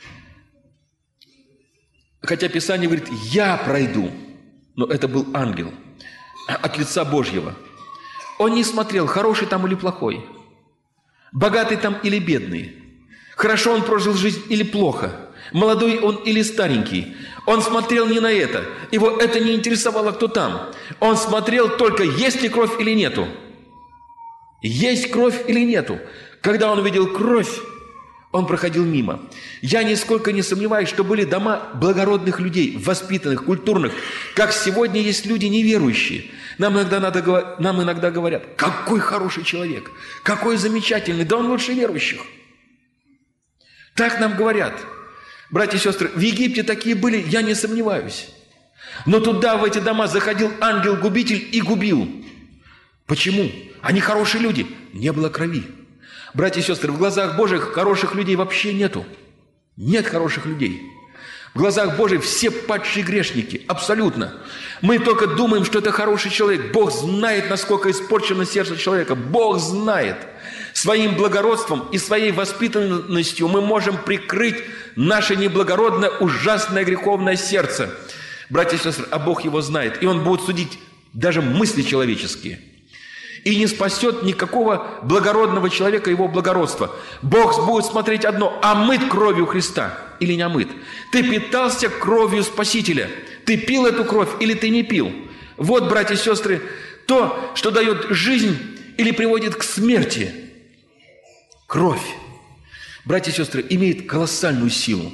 хотя Писание говорит, я пройду, но это был ангел от лица Божьего. Он не смотрел, хороший там или плохой, богатый там или бедный, хорошо он прожил жизнь или плохо, молодой он или старенький. Он смотрел не на это. Его это не интересовало, кто там. Он смотрел только, есть ли кровь или нету. Есть кровь или нету. Когда он увидел кровь, он проходил мимо. Я нисколько не сомневаюсь, что были дома благородных людей, воспитанных, культурных, как сегодня есть люди неверующие. Нам иногда, надо, нам иногда говорят, какой хороший человек, какой замечательный, да он лучше верующих. Так нам говорят. Братья и сестры, в Египте такие были, я не сомневаюсь. Но туда, в эти дома, заходил ангел-губитель и губил. Почему? Они хорошие люди. Не было крови. Братья и сестры, в глазах Божьих хороших людей вообще нету. Нет хороших людей. В глазах Божьих все падшие грешники. Абсолютно. Мы только думаем, что это хороший человек. Бог знает, насколько испорчено сердце человека. Бог знает. Своим благородством и своей воспитанностью мы можем прикрыть наше неблагородное, ужасное греховное сердце. Братья и сестры, а Бог его знает. И Он будет судить даже мысли человеческие. И не спасет никакого благородного человека его благородство. Бог будет смотреть одно, омыт кровью Христа или не омыт. Ты питался кровью Спасителя. Ты пил эту кровь или ты не пил. Вот, братья и сестры, то, что дает жизнь или приводит к смерти. Кровь. братья и сестры, имеет колоссальную силу.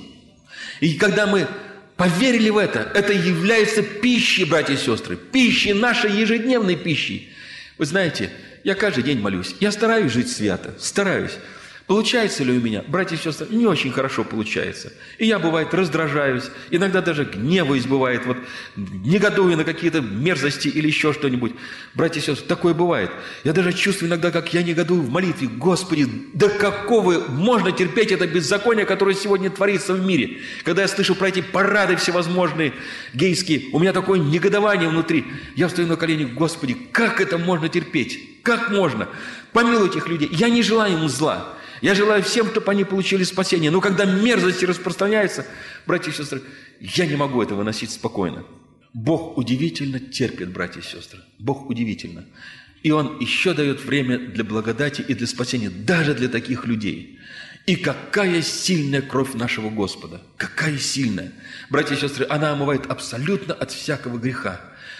И когда мы поверили в это, это является пищей, братья и сестры, пищей, нашей ежедневной пищей. Вы знаете, я каждый день молюсь, я стараюсь жить свято, стараюсь. Получается ли у меня, братья и сестры, не очень хорошо получается. И я, бывает, раздражаюсь, иногда даже гневаюсь, бывает, вот негодую на какие-то мерзости или еще что-нибудь. Братья и сестры, такое бывает. Я даже чувствую иногда, как я негодую в молитве. Господи, до какого можно терпеть это беззаконие, которое сегодня творится в мире? Когда я слышу про эти парады всевозможные гейские, у меня такое негодование внутри. Я встаю на колени, Господи, как это можно терпеть? Как можно? Помилуй этих людей. Я не желаю им зла. Я желаю всем, чтобы они получили спасение. Но когда мерзости распространяются, братья и сестры, я не могу это выносить спокойно. Бог удивительно терпит, братья и сестры. Бог удивительно. И Он еще дает время для благодати и для спасения, даже для таких людей. И какая сильная кровь нашего Господа. Какая сильная. Братья и сестры, она омывает абсолютно от всякого греха.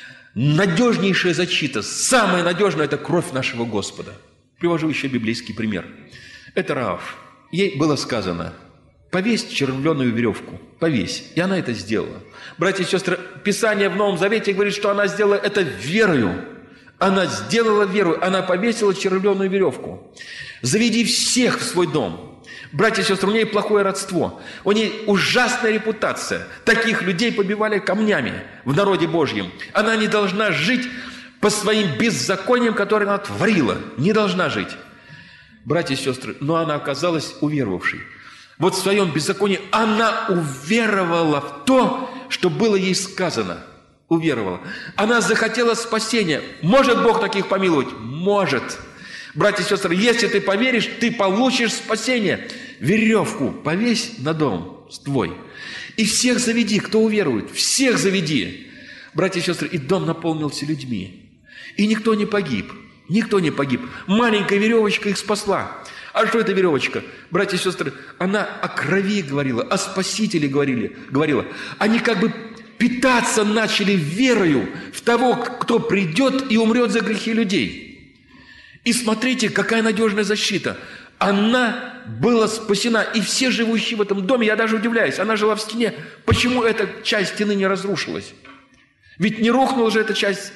Надежнейшая защита, самая надежная – это кровь нашего Господа. Привожу еще библейский пример. Это Раав. Ей было сказано: повесь червленую веревку, повесь. И она это сделала. Братья и сестры, Писание в Новом Завете говорит, что она сделала это верою. Она сделала верою, она повесила червленую веревку. Заведи всех в свой дом. Братья и сестры, у нее плохое родство, у нее ужасная репутация. Таких людей побивали камнями в народе Божьем. Она не должна жить по своим беззакониям, которые она творила. Не должна жить. Братья и сестры, но она оказалась уверовавшей. Вот в своем беззаконии она уверовала в то, что было ей сказано. Уверовала. Она захотела спасения. Может Бог таких помиловать? Может. Братья и сестры, если ты поверишь, ты получишь спасение. Веревку повесь на дом твой. И всех заведи, кто уверует. Всех заведи. Братья и сестры, и дом наполнился людьми. И никто не погиб. Никто не погиб. Маленькая веревочка их спасла. А что это веревочка? Братья и сестры, она о крови говорила, о Спасителе говорили, говорила. Они как бы питаться начали верою в того, кто придет и умрет за грехи людей. И смотрите, какая надежная защита. Она была спасена. И все живущие в этом доме, я даже удивляюсь, она жила в стене. Почему эта часть стены не разрушилась? Ведь не рухнула же эта часть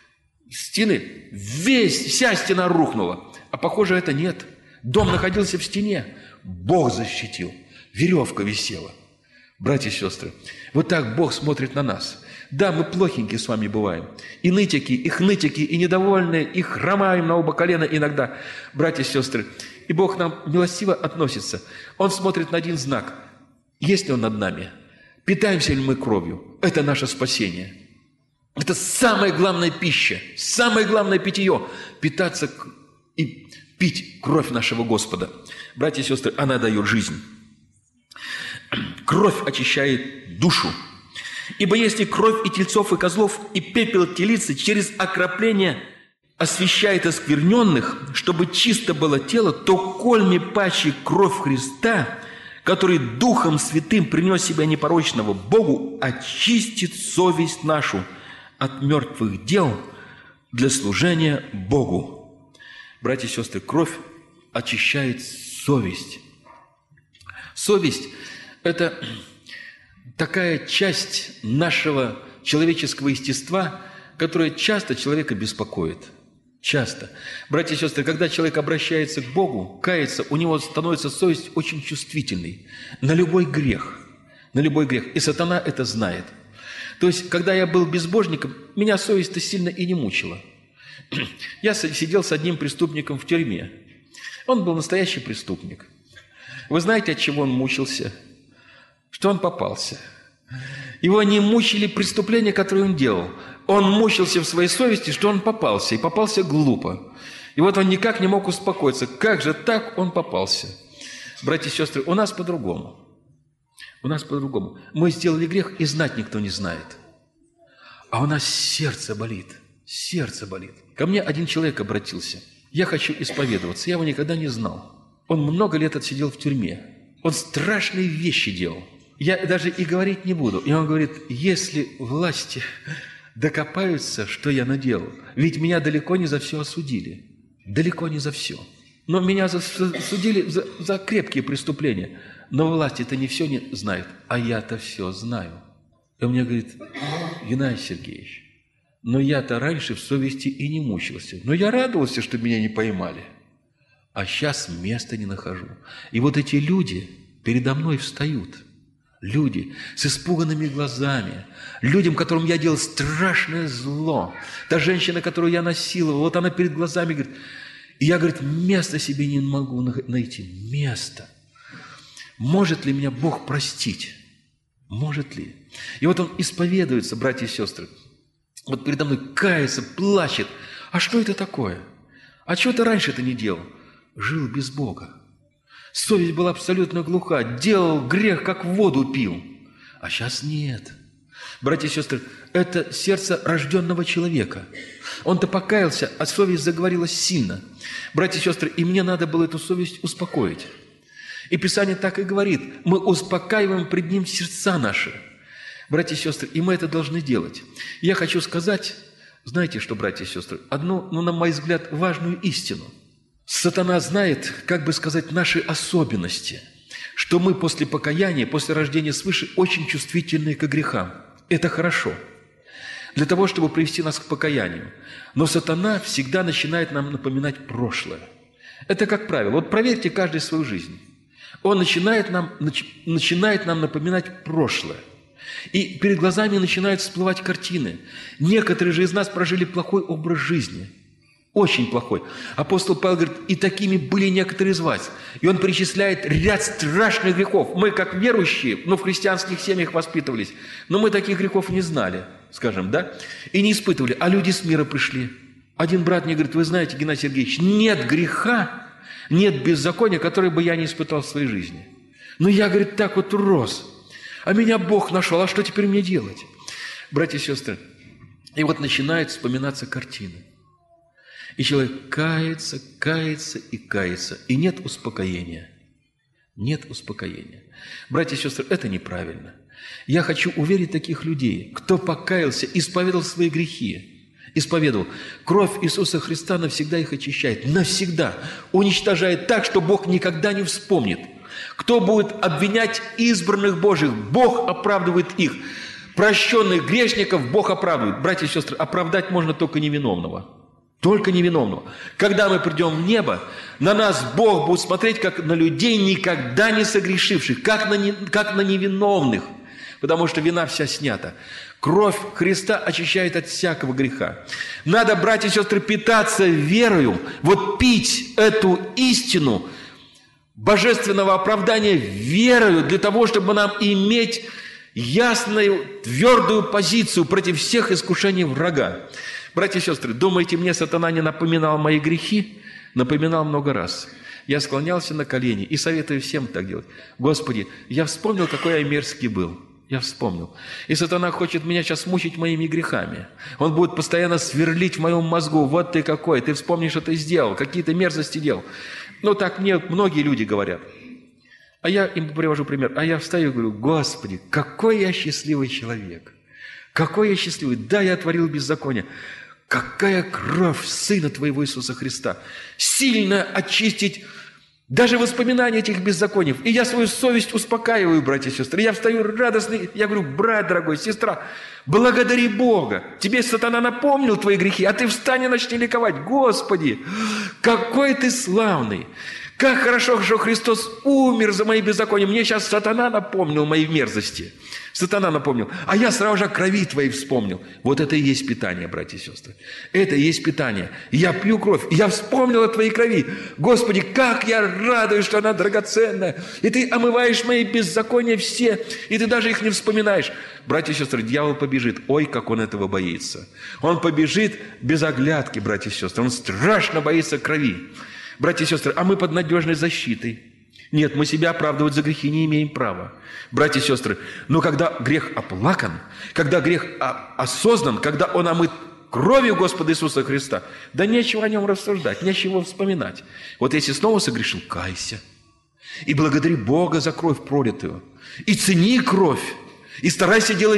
стены. Весь, вся стена рухнула. А похоже, это нет. Дом находился в стене. Бог защитил. Веревка висела. Братья и сестры, вот так Бог смотрит на нас. Да, мы плохенькие с вами бываем. И нытики, и хнытики, и недовольные, и хромаем на оба колена иногда. Братья и сестры, и Бог нам милостиво относится. Он смотрит на один знак. Есть ли Он над нами? Питаемся ли мы кровью? Это наше спасение. Это самая главная пища, самое главное питье – питаться и пить кровь нашего Господа. Братья и сестры, она дает жизнь. Кровь очищает душу. Ибо если кровь и тельцов, и козлов, и пепел телицы через окропление освящает оскверненных, чтобы чисто было тело, то кольми паче кровь Христа, который Духом Святым принес себя непорочного Богу, очистит совесть нашу от мертвых дел для служения Богу. Братья и сестры, кровь очищает совесть. Совесть – это такая часть нашего человеческого естества, которая часто человека беспокоит. Часто. Братья и сестры, когда человек обращается к Богу, кается, у него становится совесть очень чувствительной на любой грех. На любой грех. И сатана это знает. То есть, когда я был безбожником, меня совесть-то сильно и не мучила. Я сидел с одним преступником в тюрьме. Он был настоящий преступник. Вы знаете, от чего он мучился? Что он попался. Его не мучили преступления, которые он делал. Он мучился в своей совести, что он попался, и попался глупо. И вот он никак не мог успокоиться. Как же так он попался? Братья и сестры, у нас по-другому. У нас по-другому. Мы сделали грех, и знать никто не знает. А у нас сердце болит. Сердце болит. Ко мне один человек обратился. Я хочу исповедоваться. Я его никогда не знал. Он много лет отсидел в тюрьме. Он страшные вещи делал. Я даже и говорить не буду. И он говорит, если власти докопаются, что я наделал, ведь меня далеко не за все осудили. Далеко не за все. Но меня засудили за, за крепкие преступления. Но власти-то не все не знают, а я-то все знаю. И он мне говорит: Геннадий Сергеевич, но я-то раньше в совести и не мучился. Но я радовался, что меня не поймали. А сейчас места не нахожу. И вот эти люди передо мной встают. Люди с испуганными глазами. Людям, которым я делал страшное зло. Та женщина, которую я насиловал, вот она перед глазами говорит. И я, говорит, места себе не могу найти. Место. Может ли меня Бог простить? Может ли? И вот он исповедуется, братья и сестры. Вот передо мной кается, плачет. А что это такое? А чего ты раньше это не делал? Жил без Бога. Совесть была абсолютно глуха. Делал грех, как воду пил. А сейчас нет. Братья и сестры, это сердце рожденного человека. Он-то покаялся, а совесть заговорила сильно. Братья и сестры, и мне надо было эту совесть успокоить. И Писание так и говорит. Мы успокаиваем пред Ним сердца наши. Братья и сестры, и мы это должны делать. Я хочу сказать, знаете что, братья и сестры, одну, ну, на мой взгляд, важную истину. Сатана знает, как бы сказать, наши особенности, что мы после покаяния, после рождения свыше очень чувствительны к грехам. Это хорошо, для того, чтобы привести нас к покаянию. Но сатана всегда начинает нам напоминать прошлое. Это как правило. Вот проверьте каждый свою жизнь. Он начинает нам, нач, начинает нам напоминать прошлое. И перед глазами начинают всплывать картины. Некоторые же из нас прожили плохой образ жизни. Очень плохой. Апостол Павел говорит, и такими были некоторые из вас. И он перечисляет ряд страшных грехов. Мы, как верующие, но в христианских семьях воспитывались, но мы таких грехов не знали, скажем, да? И не испытывали. А люди с мира пришли. Один брат мне говорит, вы знаете, Геннадий Сергеевич, нет греха, нет беззакония, которое бы я не испытал в своей жизни. Но я, говорит, так вот рос. А меня Бог нашел, а что теперь мне делать? Братья и сестры, и вот начинают вспоминаться картины. И человек кается, кается и кается. И нет успокоения. Нет успокоения. Братья и сестры, это неправильно. Я хочу уверить таких людей, кто покаялся, исповедовал свои грехи, исповедовал. Кровь Иисуса Христа навсегда их очищает. Навсегда. Уничтожает так, что Бог никогда не вспомнит. Кто будет обвинять избранных Божьих? Бог оправдывает их. Прощенных грешников Бог оправдывает. Братья и сестры, оправдать можно только невиновного. Только невиновного. Когда мы придем в небо, на нас Бог будет смотреть, как на людей, никогда не согрешивших, как на, не, как на невиновных, потому что вина вся снята. Кровь Христа очищает от всякого греха. Надо, братья и сестры, питаться верою, вот пить эту истину божественного оправдания верою, для того, чтобы нам иметь ясную, твердую позицию против всех искушений врага. Братья и сестры, думаете, мне сатана не напоминал мои грехи? Напоминал много раз. Я склонялся на колени и советую всем так делать. Господи, я вспомнил, какой я мерзкий был. Я вспомнил. И сатана хочет меня сейчас мучить моими грехами. Он будет постоянно сверлить в моем мозгу. Вот ты какой, ты вспомнишь, что ты сделал, какие-то мерзости делал. Ну так мне многие люди говорят. А я им привожу пример. А я встаю и говорю, Господи, какой я счастливый человек. Какой я счастливый. Да, я творил беззаконие. Какая кровь Сына Твоего Иисуса Христа. Сильно очистить даже воспоминания этих беззаконий. И я свою совесть успокаиваю, братья и сестры. Я встаю радостный. Я говорю, брат дорогой, сестра, благодари Бога. Тебе сатана напомнил твои грехи, а ты встань и начни ликовать. Господи, какой ты славный. Как хорошо, что Христос умер за мои беззакония. Мне сейчас сатана напомнил мои мерзости. Сатана напомнил. А я сразу же о крови твоей вспомнил. Вот это и есть питание, братья и сестры. Это и есть питание. Я пью кровь, и я вспомнил о твоей крови. Господи, как я радуюсь, что она драгоценная. И ты омываешь мои беззакония все, и ты даже их не вспоминаешь. Братья и сестры, дьявол побежит. Ой, как он этого боится. Он побежит без оглядки, братья и сестры. Он страшно боится крови. Братья и сестры, а мы под надежной защитой. Нет, мы себя оправдывать за грехи не имеем права. Братья и сестры, но когда грех оплакан, когда грех осознан, когда он омыт кровью Господа Иисуса Христа, да нечего о нем рассуждать, нечего вспоминать. Вот если снова согрешил, кайся. И благодари Бога за кровь пролитую. И цени кровь. И старайся делать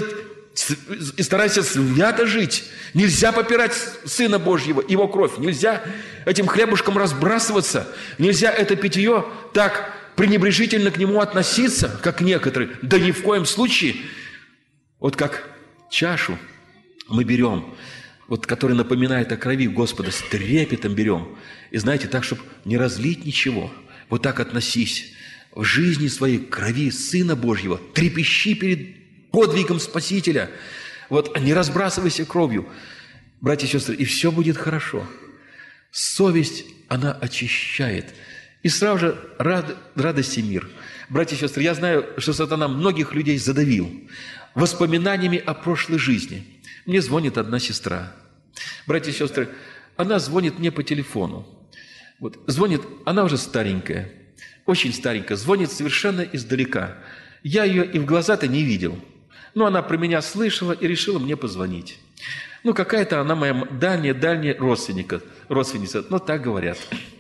и старайся свято жить. Нельзя попирать Сына Божьего, Его кровь. Нельзя этим хлебушком разбрасываться. Нельзя это питье так пренебрежительно к нему относиться, как некоторые. Да ни в коем случае. Вот как чашу мы берем, вот, который напоминает о крови Господа, с трепетом берем. И знаете, так, чтобы не разлить ничего. Вот так относись в жизни своей к крови Сына Божьего. Трепещи перед подвигом Спасителя. Вот, не разбрасывайся кровью. Братья и сестры, и все будет хорошо. Совесть, она очищает. И сразу же рад, радость и мир. Братья и сестры, я знаю, что сатана многих людей задавил воспоминаниями о прошлой жизни. Мне звонит одна сестра. Братья и сестры, она звонит мне по телефону. Вот, звонит, она уже старенькая, очень старенькая, звонит совершенно издалека. Я ее и в глаза-то не видел. Но она про меня слышала и решила мне позвонить. Ну, какая-то она моя дальняя-дальняя родственника, родственница, ну, так говорят.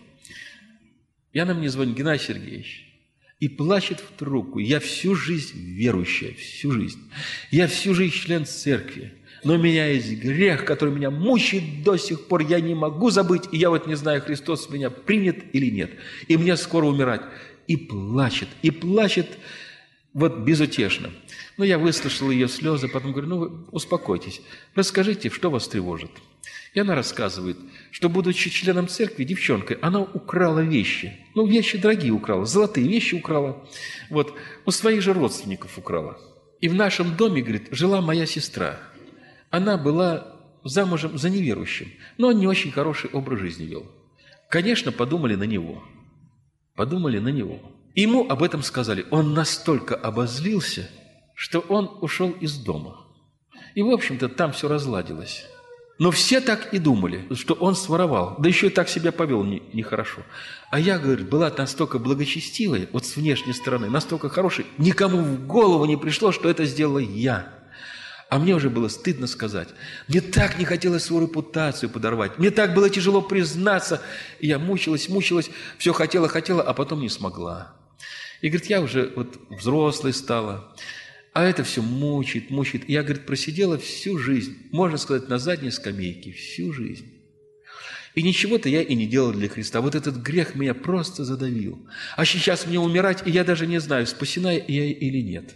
И она мне звонит: Геннадий Сергеевич, и плачет в трубку. Я всю жизнь верующая, всю жизнь. Я всю жизнь член церкви. Но у меня есть грех, который меня мучает до сих пор. Я не могу забыть, и я вот не знаю, Христос меня примет или нет. И мне скоро умирать. И плачет, и плачет вот безутешно. Но я выслушал ее слезы, потом говорю: ну, вы успокойтесь, расскажите, что вас тревожит. И она рассказывает, что, будучи членом церкви, девчонкой, она украла вещи. Ну, вещи дорогие украла, золотые вещи украла. Вот, у своих же родственников украла. И в нашем доме, говорит, жила моя сестра. Она была замужем за неверующим, но он не очень хороший образ жизни вел. Конечно, подумали на него. Подумали на него. И ему об этом сказали. Он настолько обозлился, что он ушел из дома. И, в общем-то, там все разладилось. Но все так и думали, что он своровал, да еще и так себя повел нехорошо. А я, говорит, была настолько благочестивой, вот с внешней стороны, настолько хорошей, никому в голову не пришло, что это сделала я. А мне уже было стыдно сказать. Мне так не хотелось свою репутацию подорвать. Мне так было тяжело признаться. И я мучилась, мучилась, все хотела, хотела, а потом не смогла. И, говорит, я уже вот взрослой стала. А это все мучает, мучает. И я, говорит, просидела всю жизнь, можно сказать, на задней скамейке, всю жизнь. И ничего-то я и не делал для Христа. Вот этот грех меня просто задавил. А сейчас мне умирать, и я даже не знаю, спасена я или нет.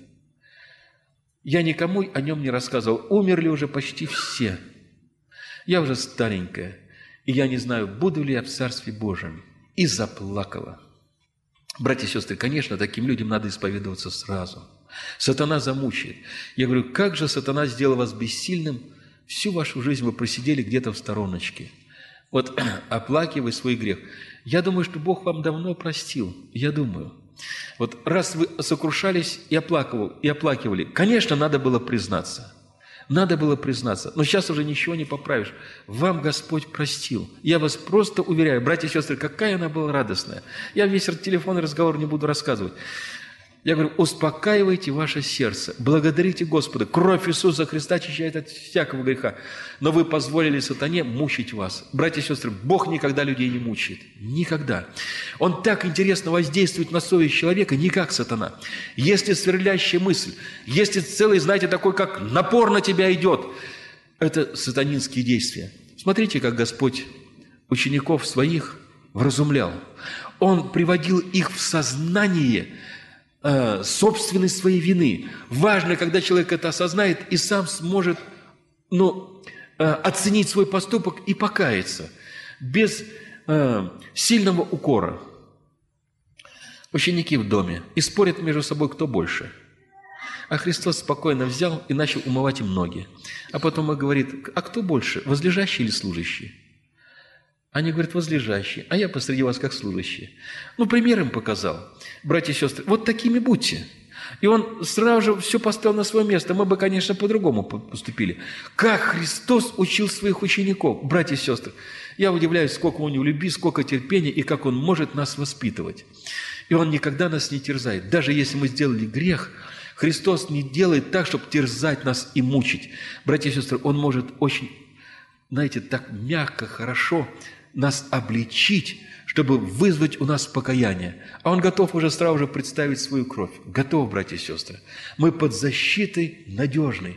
Я никому о нем не рассказывал. Умерли уже почти все. Я уже старенькая, и я не знаю, буду ли я в Царстве Божьем. И заплакала. Братья и сестры, конечно, таким людям надо исповедоваться сразу. Сатана замучает. Я говорю, как же сатана сделал вас бессильным? Всю вашу жизнь вы просидели где-то в стороночке. Вот оплакивай свой грех. Я думаю, что Бог вам давно простил. Я думаю. Вот раз вы сокрушались и оплакивали, и оплакивали, конечно, надо было признаться. Надо было признаться. Но сейчас уже ничего не поправишь. Вам Господь простил. Я вас просто уверяю, братья и сестры, какая она была радостная. Я весь телефонный разговор не буду рассказывать. Я говорю, успокаивайте ваше сердце, благодарите Господа. Кровь Иисуса Христа очищает от всякого греха. Но вы позволили сатане мучить вас. Братья и сестры, Бог никогда людей не мучает. Никогда. Он так интересно воздействует на совесть человека, не как сатана. Если сверлящая мысль, если целый, знаете, такой, как напор на тебя идет, это сатанинские действия. Смотрите, как Господь учеников своих вразумлял. Он приводил их в сознание собственной своей вины. Важно, когда человек это осознает и сам сможет, ну, оценить свой поступок и покаяться без э, сильного укора. Ученики в доме и спорят между собой, кто больше. А Христос спокойно взял и начал умывать им ноги. А потом он говорит, а кто больше, возлежащий или служащий? Они говорят, возлежащие, а я посреди вас как служащие. Ну, пример им показал. Братья и сестры, вот такими будьте. И он сразу же все поставил на свое место. Мы бы, конечно, по-другому поступили. Как Христос учил своих учеников, братья и сестры. Я удивляюсь, сколько у него любви, сколько терпения, и как он может нас воспитывать. И он никогда нас не терзает. Даже если мы сделали грех, Христос не делает так, чтобы терзать нас и мучить. Братья и сестры, он может очень, знаете, так мягко, хорошо нас обличить, чтобы вызвать у нас покаяние. А он готов уже сразу же представить свою кровь. Готов, братья и сестры. Мы под защитой надежной.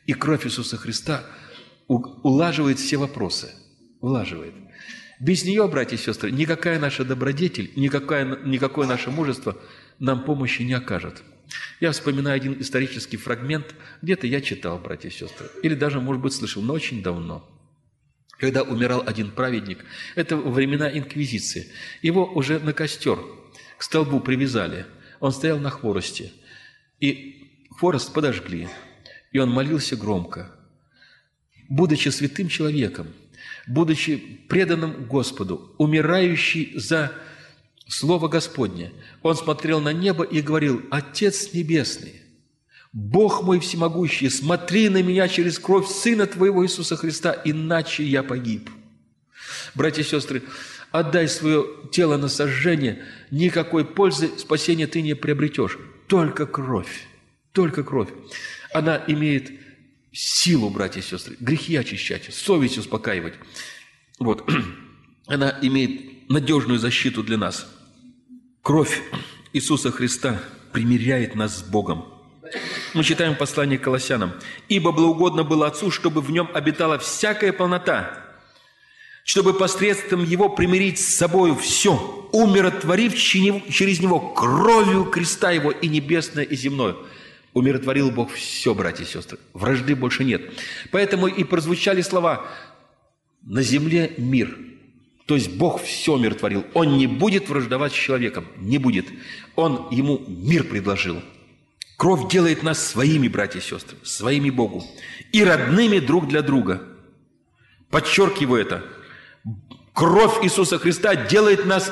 И кровь Иисуса Христа улаживает все вопросы. Улаживает. Без нее, братья и сестры, никакая наша добродетель, никакое, никакое наше мужество нам помощи не окажет. Я вспоминаю один исторический фрагмент, где-то я читал, братья и сестры, или даже, может быть, слышал, но очень давно. Когда умирал один праведник, это во времена инквизиции, его уже на костер к столбу привязали, он стоял на хворосте, и хворост подожгли, и он молился громко. Будучи святым человеком, будучи преданным Господу, умирающий за Слово Господне, он смотрел на небо и говорил: «Отец Небесный, Бог мой всемогущий, смотри на меня через кровь Сына Твоего Иисуса Христа, иначе я погиб». Братья и сестры, отдай свое тело на сожжение, никакой пользы спасения ты не приобретешь. Только кровь, только кровь. Она имеет силу, братья и сестры, грехи очищать, совесть успокаивать. Вот. Она имеет надежную защиту для нас. Кровь Иисуса Христа примиряет нас с Богом. Мы читаем послание к Колоссянам. «Ибо благоугодно было Отцу, чтобы в нем обитала всякая полнота, чтобы посредством Его примирить с собою все, умиротворив через Него кровью креста Его и небесное, и земное». Умиротворил Бог все, братья и сестры. Вражды больше нет. Поэтому и прозвучали слова: «На земле мир». То есть Бог все умиротворил. Он не будет враждовать с человеком. Не будет. Он ему мир предложил. Кровь делает нас своими, братья и сестры, своими Богу. И родными друг для друга. Подчеркиваю это. Кровь Иисуса Христа делает нас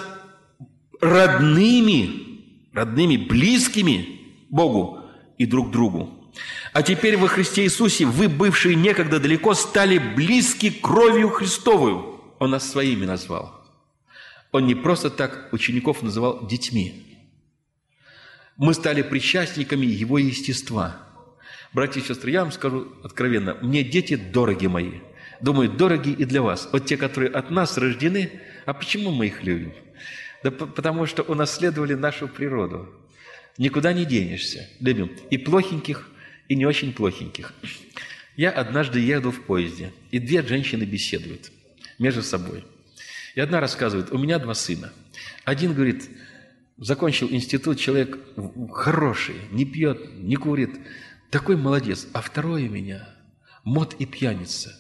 родными, родными, близкими Богу и друг другу. А теперь во Христе Иисусе вы, бывшие некогда далеко, стали близки кровью Христовую. Он нас своими назвал. Он не просто так учеников называл детьми. Мы стали причастниками Его естества. Братья и сестры, я вам скажу откровенно, мне дети дороги мои. Думаю, дороги и для вас. Вот те, которые от нас рождены, а почему мы их любим? Да потому что унаследовали нашу природу. Никуда не денешься. Любим и плохеньких, и не очень плохеньких. Я однажды еду в поезде, и две женщины беседуют между собой. И одна рассказывает: у меня два сына. Один говорит, закончил институт, человек хороший, не пьет, не курит, такой молодец. А второй у меня мод и пьяница.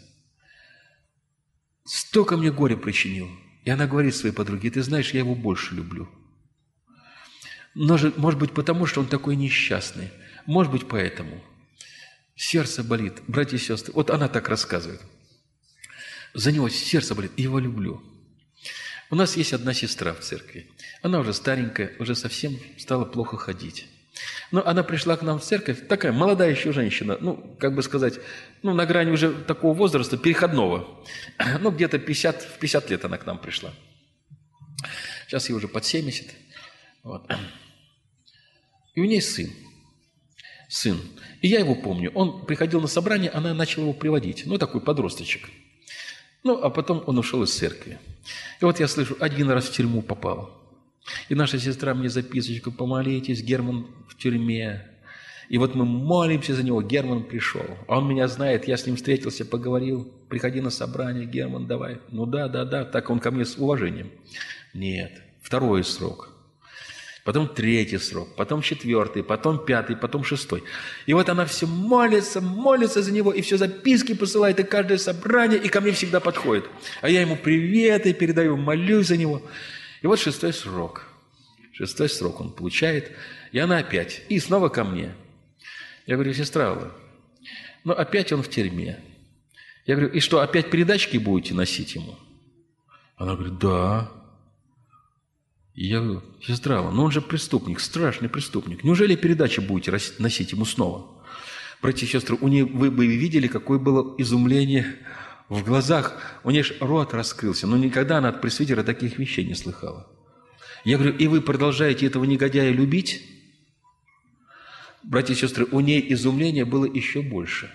Столько мне горя причинил. И она говорит своей подруге: ты знаешь, я его больше люблю. Может, может быть, потому что он такой несчастный. Может быть, поэтому. Сердце болит, братья и сестры. Вот она так рассказывает. За него сердце болит, и его люблю. У нас есть одна сестра в церкви. Она уже старенькая, уже совсем стала плохо ходить. Но она пришла к нам в церковь, такая молодая еще женщина, ну, как бы сказать, ну, на грани уже такого возраста, переходного. Ну, где-то пятьдесят, в пятьдесят лет она к нам пришла. Сейчас ей уже под семьдесят. Вот. И у нее сын. Сын. И я его помню. Он приходил на собрание, она начала его приводить. Ну, такой подросточек. Ну, а потом он ушел из церкви. И вот я слышу, один раз в тюрьму попал. И наша сестра мне записочку: помолитесь, Герман в тюрьме. И вот мы молимся за него, Герман пришел. А он меня знает, я с ним встретился, поговорил. Приходи на собрание, Герман, давай. Ну да, да, да. Так он ко мне с уважением. Нет. Второй срок. Потом третий срок, потом четвертый, потом пятый, потом шестой. И вот она все молится, молится за него, и все записки посылает, и каждое собрание, и ко мне всегда подходит. А я ему приветы передаю, молюсь за него. И вот шестой срок. Шестой срок он получает, и она опять. И снова ко мне. Я говорю: сестра Алла, ну опять он в тюрьме. Я говорю: и что, опять передачки будете носить ему? Она говорит: да. И я говорю: сестра Алла, ну он же преступник, страшный преступник. Неужели передачи будете носить ему снова? Братья и сестры, у нее, вы бы видели, какое было изумление в глазах. У нее ж рот раскрылся. Но никогда она от пресвитера таких вещей не слыхала. Я говорю: и вы продолжаете этого негодяя любить? Братья и сестры, у нее изумление было еще больше.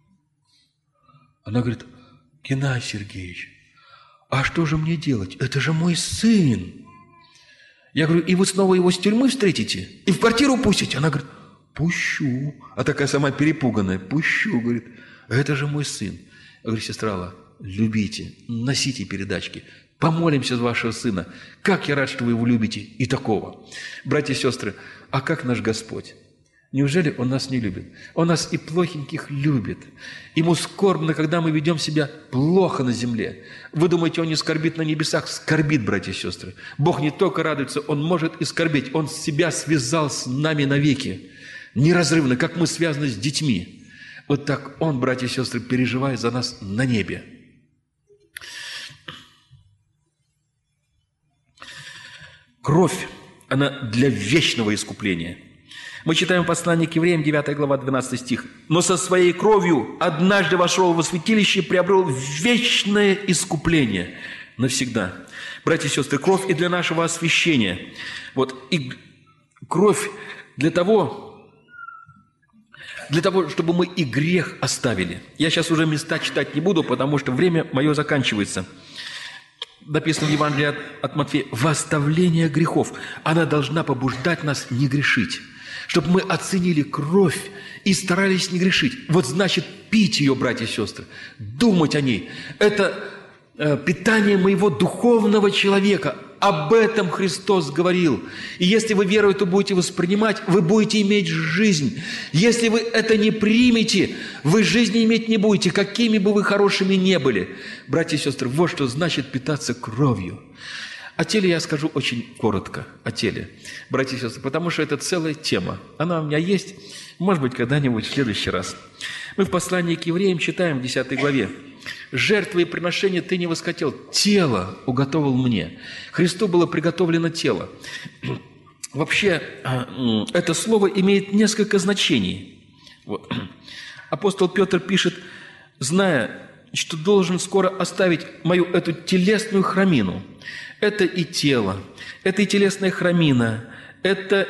Она говорит: Геннадий Сергеевич, а что же мне делать? Это же мой сын. Я говорю: и вы снова его с тюрьмы встретите? И в квартиру пустите? Она говорит: пущу. А такая сама перепуганная, пущу, говорит, это же мой сын. Я говорю, сестра Алла, любите, носите передачки, помолимся за вашего сына. Как я рад, что вы его любите, и такого. Братья и сестры, а как наш Господь? Неужели Он нас не любит? Он нас и плохеньких любит. Ему скорбно, когда мы ведем себя плохо на земле. Вы думаете, Он не скорбит на небесах? Скорбит, братья и сестры. Бог не только радуется, Он может и скорбеть. Он себя связал с нами навеки. Неразрывно, как мы связаны с детьми. Вот так Он, братья и сестры, переживает за нас на небе. Кровь, она для вечного искупления. Мы читаем послание к евреям, девятая глава, двенадцатый стих. «Но со своей кровью однажды вошел во святилище и приобрел вечное искупление навсегда». Братья и сестры, кровь и для нашего освящения. Вот, и кровь для того, для того, чтобы мы и грех оставили. Я сейчас уже места читать не буду, потому что время мое заканчивается. Написано в Евангелии от, от Матфея, «Восставление грехов». Она должна побуждать нас не грешить. Чтобы мы оценили кровь и старались не грешить. Вот значит пить ее, братья и сестры, думать о ней. Это э, питание моего духовного человека. Об этом Христос говорил. И если вы верой это будете воспринимать, вы будете иметь жизнь. Если вы это не примете, вы жизни иметь не будете, какими бы вы хорошими не были. Братья и сестры, вот что значит питаться кровью. О теле я скажу очень коротко, о теле, братья и сестры, потому что это целая тема. Она у меня есть, может быть, когда-нибудь в следующий раз. Мы в послании к евреям читаем в десятой главе. «Жертвы и приношения ты не восхотел, тело уготовил мне». Христу было приготовлено тело. Вообще, это слово имеет несколько значений. Вот. Апостол Петр пишет, зная, что должен скоро оставить мою эту телесную храмину. Это и тело, это и телесная храмина, это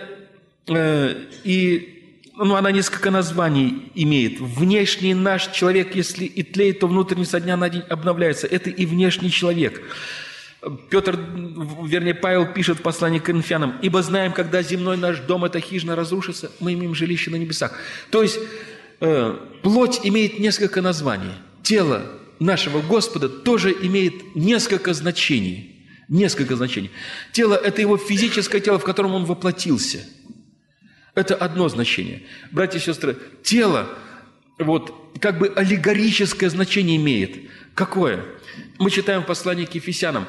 э, и, ну, она несколько названий имеет. Внешний наш человек, если и тлеет, то внутренний со дня на день обновляется. Это и внешний человек. Петр, вернее, Павел пишет в послании к Коринфянам, «Ибо знаем, когда земной наш дом, эта хижина разрушится, мы имеем жилище на небесах». То есть э, плоть имеет несколько названий. Тело нашего Господа тоже имеет несколько значений. Несколько значений. Тело – это его физическое тело, в котором он воплотился. Это одно значение. Братья и сестры, тело вот, как бы аллегорическое значение имеет. Какое? Мы читаем в послании к Ефесянам,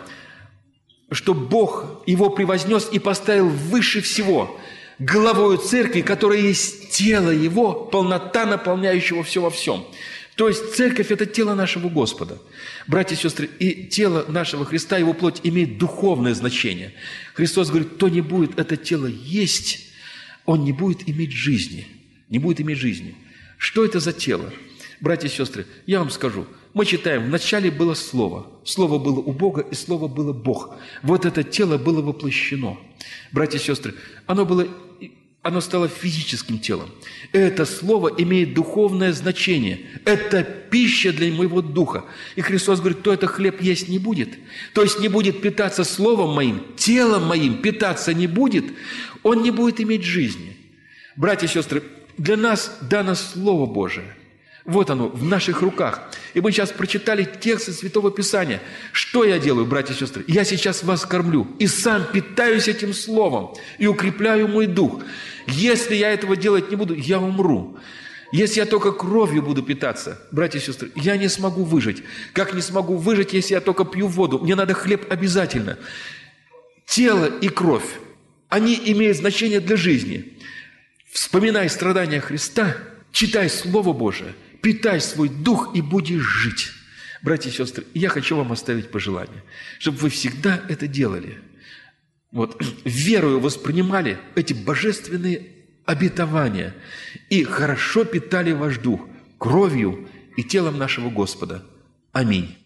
что Бог его превознес и поставил выше всего, главою церкви, которая есть тело его, полнота, наполняющего все во всем. То есть церковь – это тело нашего Господа. Братья и сестры, и тело нашего Христа, его плоть имеет духовное значение. Христос говорит, кто не будет это тело есть, он не будет иметь жизни. Не будет иметь жизни. Что это за тело? Братья и сестры, я вам скажу. Мы читаем, вначале было Слово. Слово было у Бога, и Слово было Бог. Вот это тело было воплощено. Братья и сестры, оно было... Оно стало физическим телом. Это слово имеет духовное значение. Это пища для моего духа. И Христос говорит, кто это хлеб есть не будет, то есть не будет питаться словом моим, телом моим питаться не будет, он не будет иметь жизни. Братья и сестры, для нас дано Слово Божие. Вот оно, в наших руках. И мы сейчас прочитали тексты Святого Писания. Что я делаю, братья и сестры? Я сейчас вас кормлю. И сам питаюсь этим словом. И укрепляю мой дух. Если я этого делать не буду, я умру. Если я только кровью буду питаться, братья и сестры, я не смогу выжить. Как не смогу выжить, если я только пью воду? Мне надо хлеб обязательно. Тело и кровь, они имеют значение для жизни. Вспоминай страдания Христа, читай Слово Божие, питай свой дух и будешь жить. Братья и сестры, я хочу вам оставить пожелание, чтобы вы всегда это делали. Вот, верою воспринимали эти божественные обетования и хорошо питали ваш дух кровью и телом нашего Господа. Аминь.